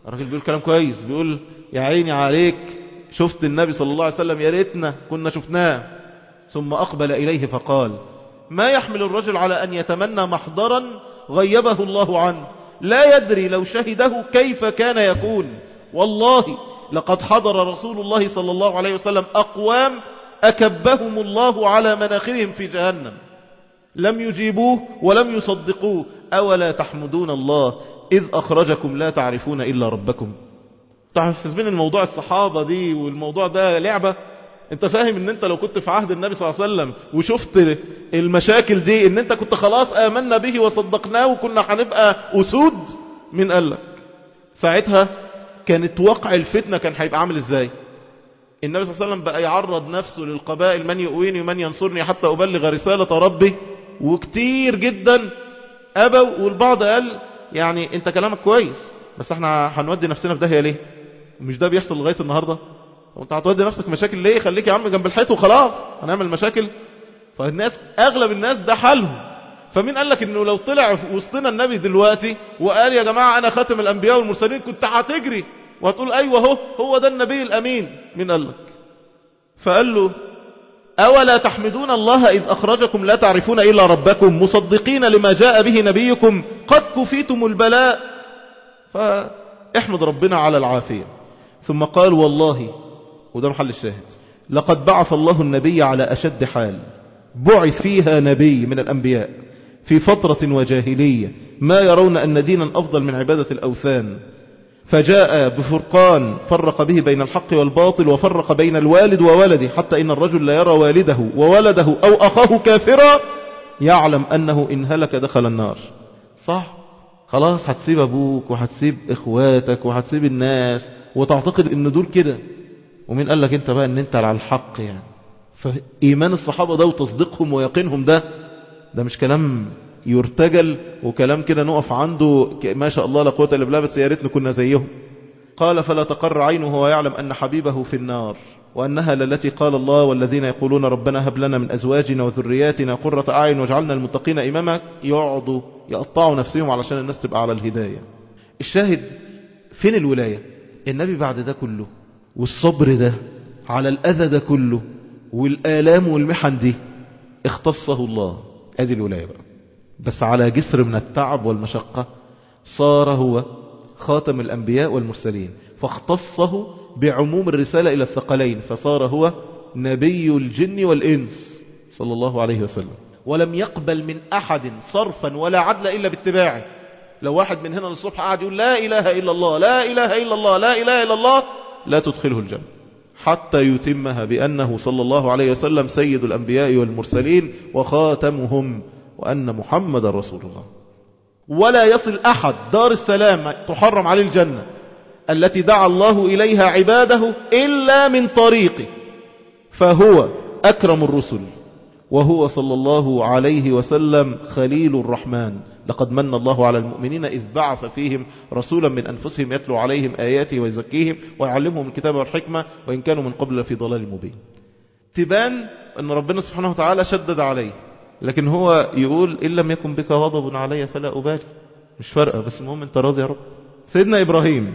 الراجل بيقول كلام كويس، بيقول يا عيني عليك شفت النبي صلى الله عليه وسلم، يا ريتنا كنا شفناه. ثم أقبل إليه فقال ما يحمل الرجل على أن يتمنى محضرا غيبه الله عنه، لا يدري لو شهده كيف كان يكون. والله لقد حضر رسول الله صلى الله عليه وسلم أقوام أكبهم الله على مناخرهم في جهنم، لم يجيبوه ولم يصدقوه. أولا تحمدون الله إذ أخرجكم لا تعرفون إلا ربكم. تعرفين الموضوع الصحابة دي والموضوع ده لعبة؟ انت فاهم ان انت لو كنت في عهد النبي صلى الله عليه وسلم وشفت المشاكل دي ان انت كنت خلاص آمنا به وصدقناه وكنا هنبقى أسود؟ من قال لك ساعتها كانت وقع الفتنة كان هيبقى عامل ازاي؟ النبي صلى الله عليه وسلم بقى يعرض نفسه للقبائل، من يؤويني ومن ينصرني حتى أبلغ رسالة ربي، وكتير جدا أبوا. والبعض قال يعني انت كلامك كويس بس احنا هنودي نفسنا في داهية ليه؟ مش ده بيحصل لغاية النهاردة؟ وانت هتودي نفسك مشاكل ليه؟ خليك يا عم جنب الحيط وخلاص، هنعمل مشاكل. فالناس اغلب الناس ده حالهم. فمين قال لك انه لو طلع في وسطنا النبي دلوقتي وقال يا جماعة انا خاتم الانبياء والمرسلين كنت هتجري وهتقول ايوه هو هو ده النبي الامين؟ مين قال لك؟ فقال له أولا تحمدون الله إذ أخرجكم لا تعرفون إلا ربكم مصدقين لما جاء به نبيكم قد كفيتم البلاء، فاحمد ربنا على العافية. ثم قال والله، وده محل الشاهد، لقد بعث الله النبي على أشد حال بعث فيها نبي من الأنبياء في فترة وجاهلية ما يرون أن دينا أفضل من عبادة الأوثان، فجاء بفرقان فرق به بين الحق والباطل وفرق بين الوالد وولده، حتى إن الرجل لا يرى والده وولده أو أخاه كافرا يعلم أنه إن هلك دخل النار. صح؟ خلاص هتسيب أبوك وهتسيب إخواتك وهتسيب الناس وتعتقد إن دول كده، ومين قال لك أنت بقى أن أنت على الحق؟ يعني فإيمان الصحابة ده وتصديقهم ويقينهم ده ده مش كلام يرتجل وكلام كده نقف عنده ما شاء الله لا قوة الا بالله بس يا ريتنا كنا زيهم. قال فلا تقر عينه ويعلم أن حبيبه في النار وأنها للتي قال الله والذين يقولون ربنا هب لنا من أزواجنا وذرياتنا قرة أعين واجعلنا المتقين إماما، يقعدوا يقطعوا نفسهم علشان الناس تبقى على الهداية. الشاهد فين الولاية؟ النبي بعد ده كله والصبر ده على الأذى ده كله والآلام والمحن دي اختصه الله، هذه الولاية بقى بس على جسر من التعب والمشقة. صار هو خاتم الأنبياء والمرسلين فاختصه بعموم الرسالة إلى الثقلين، فصار هو نبي الجن والإنس صلى الله عليه وسلم، ولم يقبل من أحد صرفا ولا عدل إلا باتباعه. لو واحد من هنا للصبح قاعد يقول لا إله إلا الله لا إله إلا الله لا إله إلا الله لا تدخله الجنة حتى يتمها بأنه صلى الله عليه وسلم سيد الأنبياء والمرسلين وخاتمهم وأن محمد رسول الله. ولا يصل أحد دار السلام تحرم عليه الجنة التي دعا الله إليها عباده إلا من طريقه، فهو أكرم الرسل وهو صلى الله عليه وسلم خليل الرحمن. لقد من الله على المؤمنين إذ بعث فيهم رسولا من أنفسهم يتلو عليهم آياته ويزكيهم ويعلمهم الكتاب والحكمة وإن كانوا من قبل في ضلال مبين. تبان أن ربنا سبحانه وتعالى شدد عليه، لكن هو يقول إن لم يكن بك غضب علي فلا أبالي، مش فارقة بس المهم أنت راضي يا رب. سيدنا إبراهيم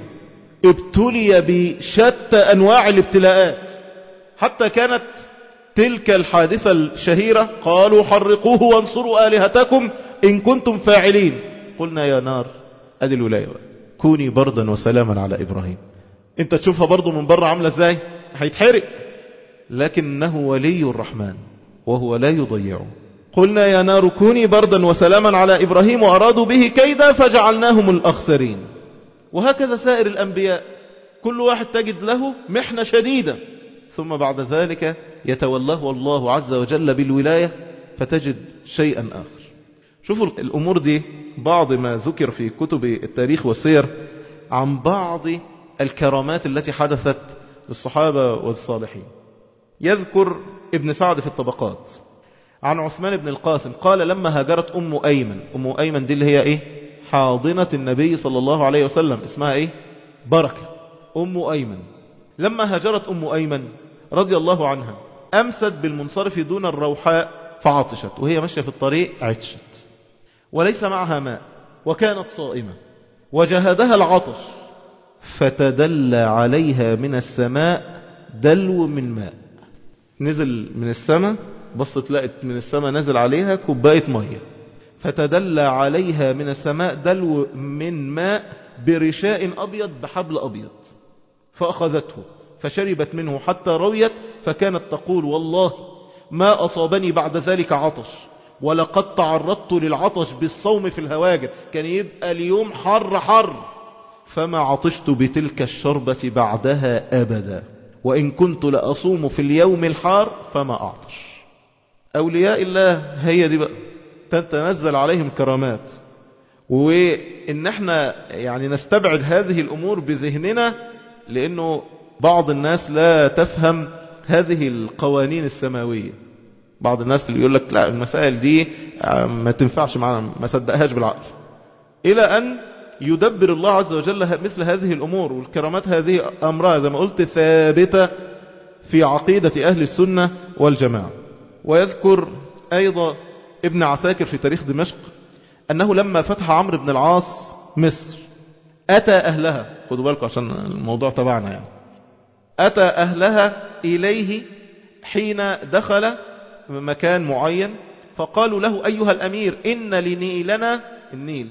ابتلي بشتى أنواع الابتلاءات، حتى كانت تلك الحادثة الشهيرة قالوا حرقوه وانصروا آلهتكم إن كنتم فاعلين. قلنا يا نار أدي الولاية بقى. كوني بردا وسلاما على إبراهيم. انت تشوفها برضو من بره عاملة ازاي، هيتحرق، لكنه ولي الرحمن وهو لا يضيعه. قلنا يا نار كوني بردا وسلاما على إبراهيم وأرادوا به كيدا فجعلناهم الأخسرين. وهكذا سائر الأنبياء كل واحد تجد له محنة شديدة ثم بعد ذلك يتولاه الله عز وجل بالولاية فتجد شيئا آخر. شوفوا الأمور دي بعض ما ذكر في كتب التاريخ والسير عن بعض الكرامات التي حدثت للصحابة والصالحين. يذكر ابن سعد في الطبقات عن عثمان بن القاسم قال لما هاجرت أم أيمن، أم أيمن دي اللي هي إيه؟ حاضنة النبي صلى الله عليه وسلم، اسمها إيه؟ بركة. أم أيمن لما هاجرت أم أيمن رضي الله عنها أمست بالمنصرف دون الروحاء فعطشت، وهي ماشية في الطريق عطشت وليس معها ماء وكانت صائمة وجهدها العطش فتدلى عليها من السماء دلو من ماء. نزل من السماء، بصت لقت من السماء نزل عليها كوباية مية، فتدلى عليها من السماء دلو من ماء برشاء أبيض بحبل أبيض، فأخذته فشربت منه حتى رويت، فكانت تقول والله ما أصابني بعد ذلك عطش، ولقد تعرضت للعطش بالصوم في الهواجر، كان يبقى اليوم حر حر، فما عطشت بتلك الشربة بعدها أبدا، وإن كنت لأصوم في اليوم الحار فما أعطش. أولياء الله هي دي بقى تتنزل عليهم كرامات، وإن احنا يعني نستبعد هذه الأمور بذهننا، لأنه بعض الناس لا تفهم هذه القوانين السماوية. بعض الناس اللي يقول لك لا المسائل دي ما تنفعش معنا، ما صدقهاش بالعقل، إلى أن يدبر الله عز وجل مثل هذه الأمور. والكرامات هذه أمرها زي ما قلت ثابتة في عقيدة أهل السنة والجماعة. ويذكر أيضا ابن عساكر في تاريخ دمشق أنه لما فتح عمرو بن العاص مصر أتى أهلها، خدوا بالكم عشان الموضوع تبعنا يعني، أتى أهلها إليه حين دخل مكان معين، فقالوا له أيها الأمير إن لنيلنا النيل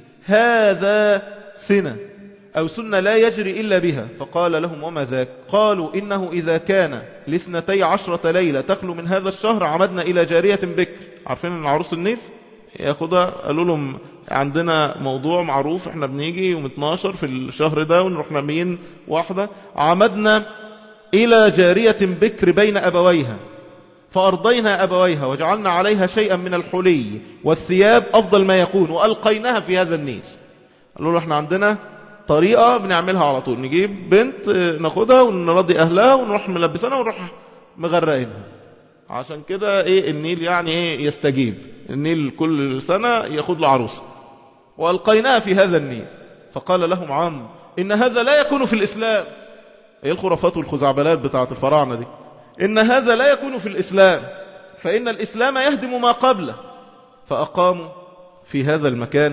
هذا سنة أو سنة لا يجري إلا بها. فقال لهم وما ذاك؟ قالوا إنه إذا كان لاثنتي عشرة ليلة تخلو من هذا الشهر عمدنا إلى جارية بكر. عارفين أن عروس النيل ياخدها؟ قالوا لهم عندنا موضوع معروف، احنا بنيجي يوم اتناشر في الشهر ده ونروح نامين واحدة، عمدنا إلى جارية بكر بين أبويها فأرضينا أبويها وجعلنا عليها شيئا من الحلي والثياب أفضل ما يكون وألقيناها في هذا النيل. قالوا له احنا عندنا طريقة بنعملها على طول، نجيب بنت ناخدها ونرضي أهلها ونروح ملبسنا ونروح مغرقينها. عشان كده ايه النيل يعني ايه يستجيب، النيل كل سنة ياخد له عروسة، وألقيناها في هذا النيل. فقال لهم عم إن هذا لا يكون في الإسلام. ايه الخرافات والخزعبلات بتاعت الفراعنة دي؟ إن هذا لا يكون في الإسلام، فإن الإسلام يهدم ما قبله. فأقاموا في هذا المكان،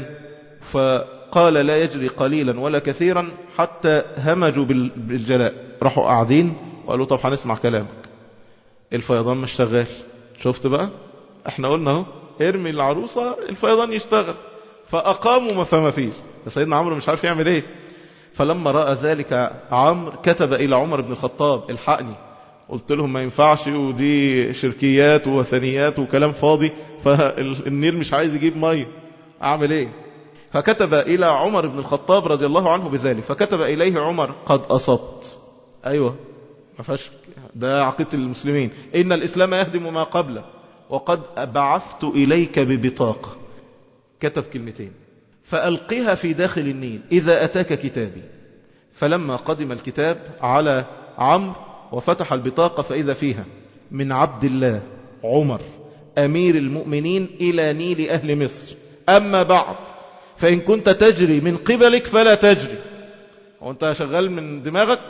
فقال لا يجري قليلا ولا كثيرا حتى همجوا بالجلاء. راحوا قاعدين وقالوا طب هنسمع كلامك. الفيضان مش شغال. شفت بقى احنا قلنا اهو ارمي العروسة الفيضان يشتغل. فأقاموا ما فما فيش. سيدنا عمرو مش عارف يعمل ايه. فلما رأى ذلك عمرو كتب إلى عمر بن الخطاب الحقني. قلت لهم ما ينفعش، ودي شركيات ووثنيات وكلام فاضي، فالنيل مش عايز يجيب مية، اعمل ايه؟ فكتب الى عمر بن الخطاب رضي الله عنه بذلك، فكتب اليه عمر قد اصبت. ايوه ما فيهاش، ده عقيدة المسلمين، ان الاسلام يهدم ما قبله، وقد بعثت اليك ببطاقة. كتب كلمتين فألقها في داخل النيل إذا أتاك كتابي. فلما قدم الكتاب على عمرو وفتح البطاقة فإذا فيها من عبد الله عمر أمير المؤمنين إلى نيل أهل مصر، أما بعد فإن كنت تجري من قبلك فلا تجري، وانت شغال من دماغك،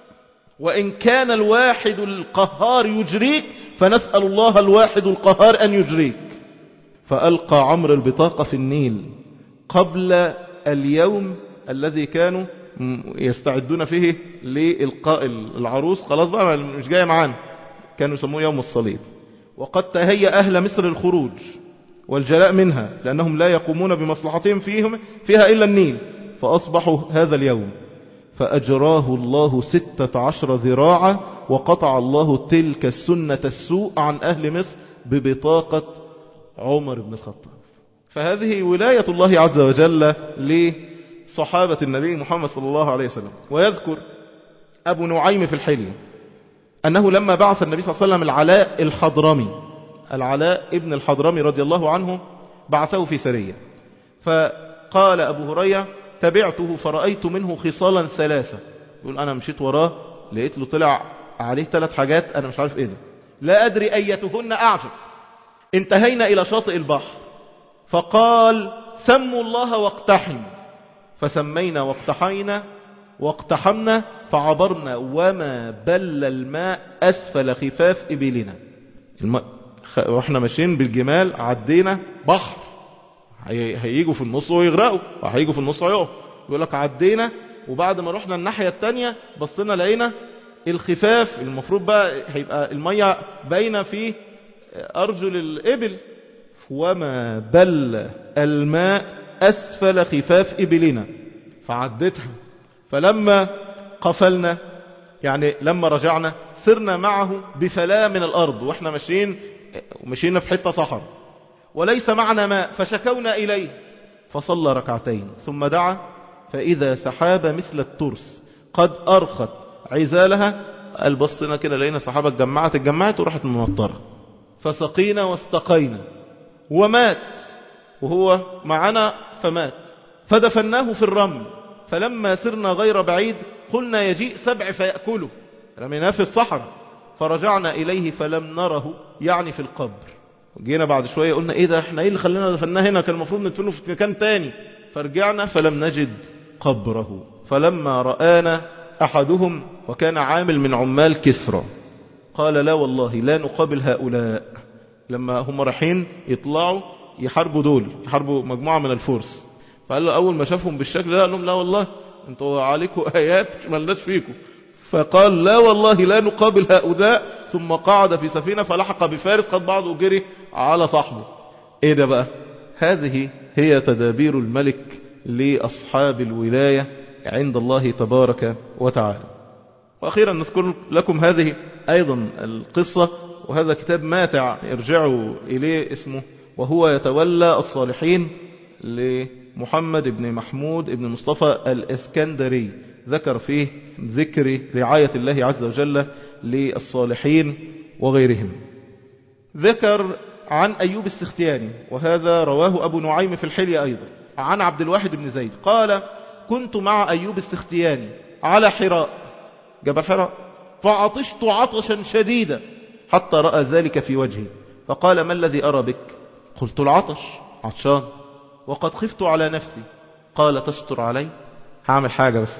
وإن كان الواحد القهار يجريك فنسأل الله الواحد القهار أن يجريك. فألقى عمرو البطاقة في النيل قبل اليوم الذي كانوا يستعدون فيه لإلقاء العروس. خلاص بقى مش جاية معانا، كانوا يسموه يوم الصليب. وقد تهيأ أهل مصر الخروج والجلاء منها لأنهم لا يقومون بمصلحتهم فيهم فيها إلا النيل، فأصبحوا هذا اليوم فأجراه الله ستة عشر ذراعا، وقطع الله تلك السنة السوء عن أهل مصر ببطاقة عمر بن الخطاب. فهذه ولاية الله عز وجل لصحابة النبي محمد صلى الله عليه وسلم. ويذكر أبو نعيم في الحلي أنه لما بعث النبي صلى الله عليه وسلم العلاء الحضرمي، العلاء ابن الحضرمي رضي الله عنه، بعثه في سرية، فقال أبو هريرة تبعته فرأيت منه خصالا ثلاثة. يقول أنا مشيت وراه لقيت له طلع عليه ثلاث حاجات أنا مش عارف إيه ده، لا أدري أيتهن أعجب. انتهينا إلى شاطئ البحر فقال سموا الله واقتحم، فسمينا واقتحينا واقتحمنا فعبرنا وما بل الماء أسفل خفاف إبلنا. الماء واحنا ماشيين بالجمال عدينا بحر، هيجوا في النص ويغرقوا وهيجوا في النص ويقفوا. يقول لك عدينا وبعد ما رحنا الناحية التانية بصينا لقينا الخفاف، المفروض بقى هيبقى المية باينة في أرجل الإبل، وما بل الماء أسفل خفاف إبلنا فعدتها. فلما قفلنا يعني لما رجعنا سرنا معه بفلاة من الأرض وإحنا ماشيين ومشينا في حتة صحر وليس معنا ماء، فشكونا إليه فصلى ركعتين ثم دعا فإذا سحابة مثل الترس قد أرخت عزالها. قال بصنا كده لقينا سحابة اتجمعت اتجمعت وراحت ممطرة، فسقينا واستقينا ومات وهو معنا فمات، فدفناه في الرمل. فلما سرنا غير بعيد قلنا يجيء سبع فيأكله، رميناه في الصحراء، فرجعنا إليه فلم نره يعني في القبر. جينا بعد شوية قلنا ايه ده، احنا ايه اللي خلينا دفناه هنا، كان المفروض ندفنه في مكان تاني. فرجعنا فلم نجد قبره. فلما رآنا أحدهم وكان عامل من عمال كسرى قال لا والله لا نقابل هؤلاء. لما هم رايحين يطلعوا يحاربوا دول، يحاربوا مجموعة من الفرس، فقال له أول ما شافهم بالشكل ده قال لهم لا والله انتوا عليكم آيات ملناش فيكم. فقال لا والله لا نقابل هؤلاء، ثم قعد في سفينة فلحق بفارس قد بعضه جري على صاحبه. ايه ده بقى؟ هذه هي تدابير الملك لأصحاب الولاية عند الله تبارك وتعالى. وأخيرا نذكر لكم هذه أيضا القصة، وهذا كتاب ماتع ارجعوا إليه اسمه وهو يتولى الصالحين لمحمد بن محمود بن مصطفى الإسكندري، ذكر فيه ذكر رعاية الله عز وجل للصالحين وغيرهم. ذكر عن أيوب السختياني، وهذا رواه أبو نعيم في الحلية أيضا، عن عبد الواحد بن زيد قال كنت مع أيوب السختياني على حراء، جبل حراء، فعطشت عطشا شديدا حتى رأى ذلك في وجهي، فقال ما الذي أرى بك؟ قلت العطش، عطشان، وقد خفت على نفسي. قال تستر علي؟ هعمل حاجة بس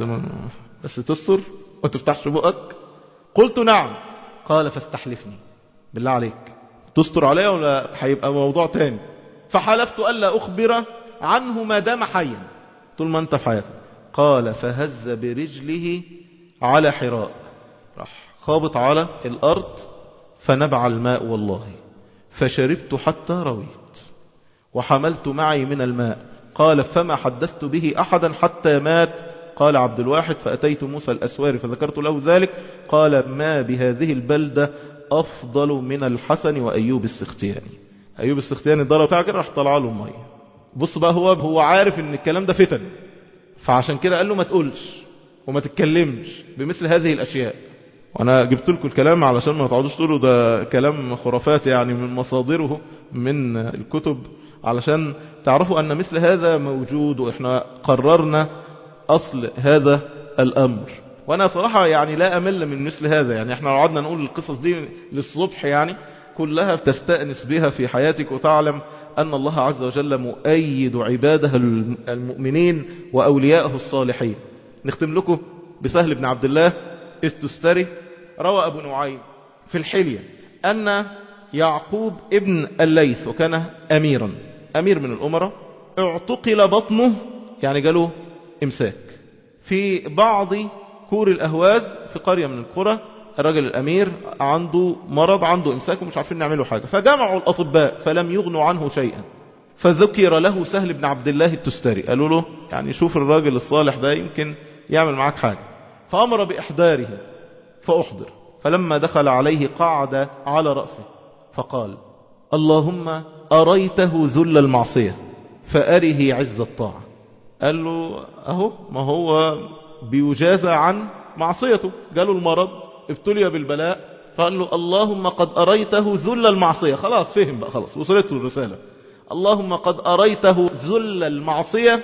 بس تستر وتفتحش بقك. قلت نعم. قال فاستحلفني بالله عليك، تستر علي ولا هيبقى موضوع تاني؟ فحلفت ألا أخبر عنه ما دام حيا طول ما انت في حياتك. قال فهز برجله على حراء، راح خابط على الأرض فنبع الماء والله، فشربت حتى رويت وحملت معي من الماء. قال فما حدثت به أحدا حتى مات. قال عبد الواحد فأتيت موسى الأسواري فذكرت له ذلك، قال ما بهذه البلدة أفضل من الحسن وأيوب السختياني. أيوب السختياني ضرب تاجر راح طلع له المية. بص بقى هو هو عارف ان الكلام ده فتن، فعشان كده قال له ما تقولش وما تتكلمش بمثل هذه الأشياء. وانا جبت لكم الكلام علشان ما تقعدوش تقولوا ده كلام خرافات يعني من مصادره من الكتب، علشان تعرفوا ان مثل هذا موجود واحنا قررنا اصل هذا الامر. وانا صراحة يعني لا امل من مثل هذا، يعني احنا لو قعدنا نقول القصص دي للصبح يعني كلها تستأنس بها في حياتك وتعلم أن الله عز وجل مؤيد عباده المؤمنين وأولياءه الصالحين. نختم لكم بسهل بن عبد الله التستري. روى أبو نعيم في الحلية أن يعقوب ابن الليث وكان أميرا أمير من الأمراء اعتقل بطنه، يعني قالوا امساك في بعض كور الأهواز في قرية من القرى. الرجل الأمير عنده مرض، عنده إمساك ومش عارفين نعمله حاجة، فجمعوا الأطباء فلم يغنوا عنه شيئا، فذكر له سهل بن عبد الله التستري. قالوا له يعني شوف الراجل الصالح ده يمكن يعمل معاك حاجة، فأمر بإحضاره فأحضر. فلما دخل عليه قعد على رأسه فقال اللهم أريته ذل المعصية فأره عز الطاعة. قال له أهو ما هو بيجازى عن معصيته، قالوا المرض ابتلي بالبلاء، فقال له اللهم قد أريته ذل المعصية. خلاص فهم بقى، خلاص وصلته الرسالة. اللهم قد أريته ذل المعصية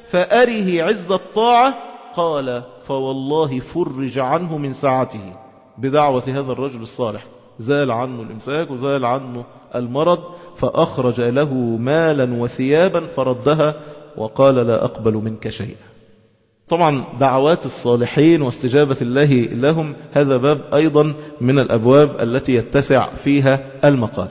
فأره عز الطاعة. قال فوالله فرج عنه من ساعته بدعوة هذا الرجل الصالح، زال عنه الإمساك وزال عنه المرض، فأخرج له مالا وثيابا فردها وقال لا أقبل منك شيئا. طبعا دعوات الصالحين واستجابة الله لهم هذا باب أيضا من الأبواب التي يتسع فيها المقال.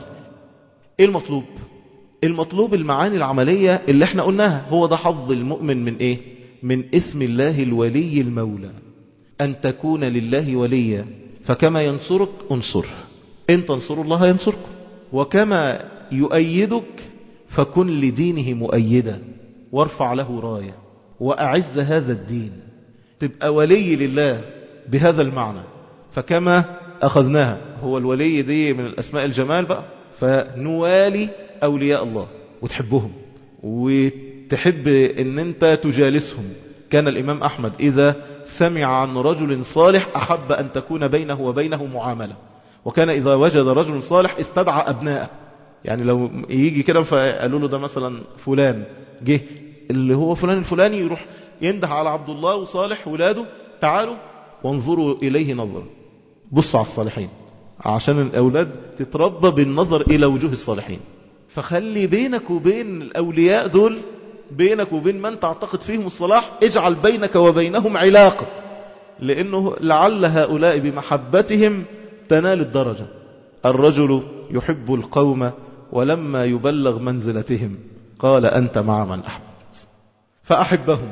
إيه المطلوب؟ المطلوب المعاني العملية اللي احنا قلناها، هو ده حظ المؤمن من إيه؟ من اسم الله الولي المولى، أن تكون لله وليا، فكما ينصرك انصره، إن تنصروا الله ينصركم، وكما يؤيدك فكن لدينه مؤيدا، وارفع له راية، وأعز هذا الدين، تبقى ولي لله بهذا المعنى. فكما أخذناها، هو الولي دي من الأسماء الجمال بقى، فنوالي أولياء الله وتحبهم وتحب أن أنت تجالسهم. كان الإمام أحمد إذا سمع عن رجل صالح أحب أن تكون بينه وبينه معاملة، وكان إذا وجد رجل صالح استدعى أبناءه. يعني لو يجي كده فقالوا له ده مثلا فلان جه اللي هو فلان الفلاني، يروح ينده على عبد الله وصالح ولاده، تعالوا وانظروا إليه نظرا، بص على الصالحين، عشان الأولاد تتربى بالنظر إلى وجوه الصالحين. فخلي بينك وبين الأولياء دول، بينك وبين من تعتقد فيهم الصلاح، اجعل بينك وبينهم علاقة، لأنه لعل هؤلاء بمحبتهم تنال الدرجة. الرجل يحب القوم ولما يبلغ منزلتهم قال أنت مع من أحببت. فأحبهم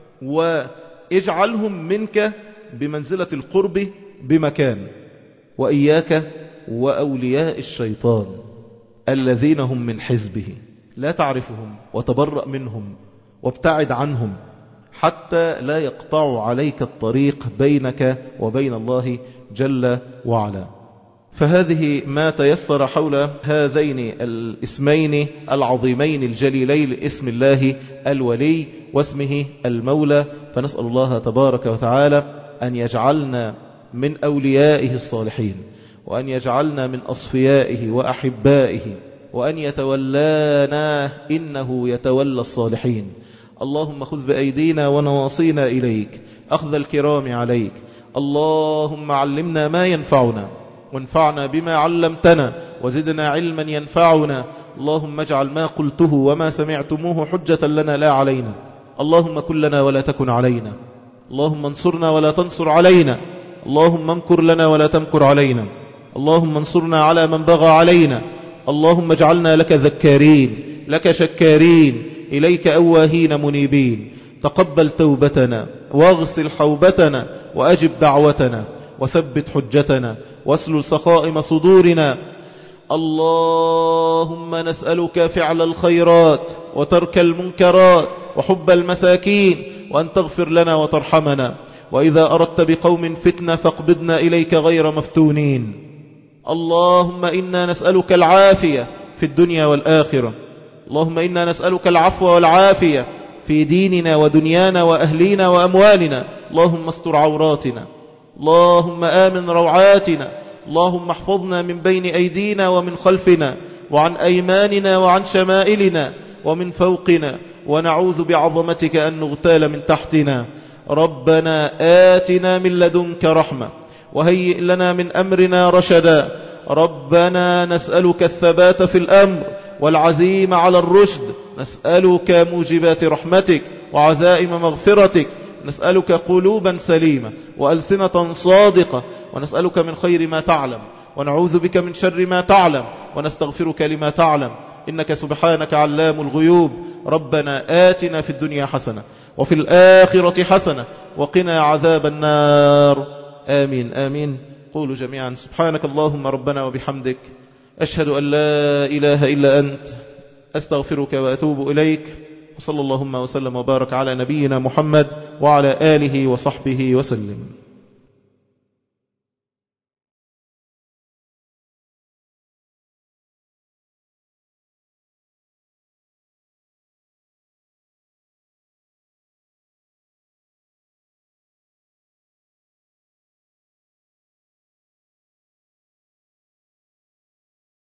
واجعلهم منك بمنزلة القرب بمكان. وإياك وأولياء الشيطان الذين هم من حزبه، لا تعرفهم وتبرأ منهم وابتعد عنهم حتى لا يقطعوا عليك الطريق بينك وبين الله جل وعلا. فهذه ما تيسر حول هذين الاسمين العظيمين الجليلين، اسم الله الولي واسمه المولى. فنسأل الله تبارك وتعالى أن يجعلنا من أوليائه الصالحين، وأن يجعلنا من أصفيائه وأحبائه، وأن يتولانا إنه يتولى الصالحين. اللهم خذ بأيدينا ونواصينا إليك أخذ الكرام عليك. اللهم علمنا ما ينفعنا وانفعنا بما علمتنا وزدنا علما ينفعنا. اللهم اجعل ما قلته وما سمعتموه حجة لنا لا علينا. اللهم كن لنا ولا تكن علينا. اللهم انصرنا ولا تنصر علينا. اللهم امكر لنا ولا تمكر علينا. اللهم انصرنا على من بغى علينا. اللهم اجعلنا لك ذكارين لك شكارين إليك أواهين منيبين. تقبل توبتنا واغسل حوبتنا وأجب دعوتنا وثبت حجتنا واسلل سخائم صدورنا. اللهم نسألك فعل الخيرات وترك المنكرات وحب المساكين، وأن تغفر لنا وترحمنا، وإذا أردت بقوم فتنة فاقبضنا إليك غير مفتونين. اللهم إنا نسألك العافية في الدنيا والآخرة. اللهم إنا نسألك العفو والعافية في ديننا ودنيانا وأهلينا وأموالنا. اللهم استر عوراتنا. اللهم آمن روعاتنا. اللهم احفظنا من بين أيدينا ومن خلفنا وعن أيماننا وعن شمائلنا ومن فوقنا، ونعوذ بعظمتك أن نغتال من تحتنا. ربنا آتنا من لدنك رحمة وهيئ لنا من أمرنا رشدا. ربنا نسألك الثبات في الأمر والعزيمة على الرشد. نسألك موجبات رحمتك وعزائم مغفرتك. نسألك قلوبا سليمة وألسنة صادقة. ونسألك من خير ما تعلم ونعوذ بك من شر ما تعلم ونستغفرك لما تعلم، إنك سبحانك علام الغيوب. ربنا آتنا في الدنيا حسنة وفي الآخرة حسنة وقنا عذاب النار. آمين آمين. قولوا جميعا سبحانك اللهم ربنا وبحمدك، أشهد أن لا إله إلا أنت، أستغفرك وأتوب إليك. وصلى اللهم وسلم وبارك على نبينا محمد وعلى آله وصحبه وسلم.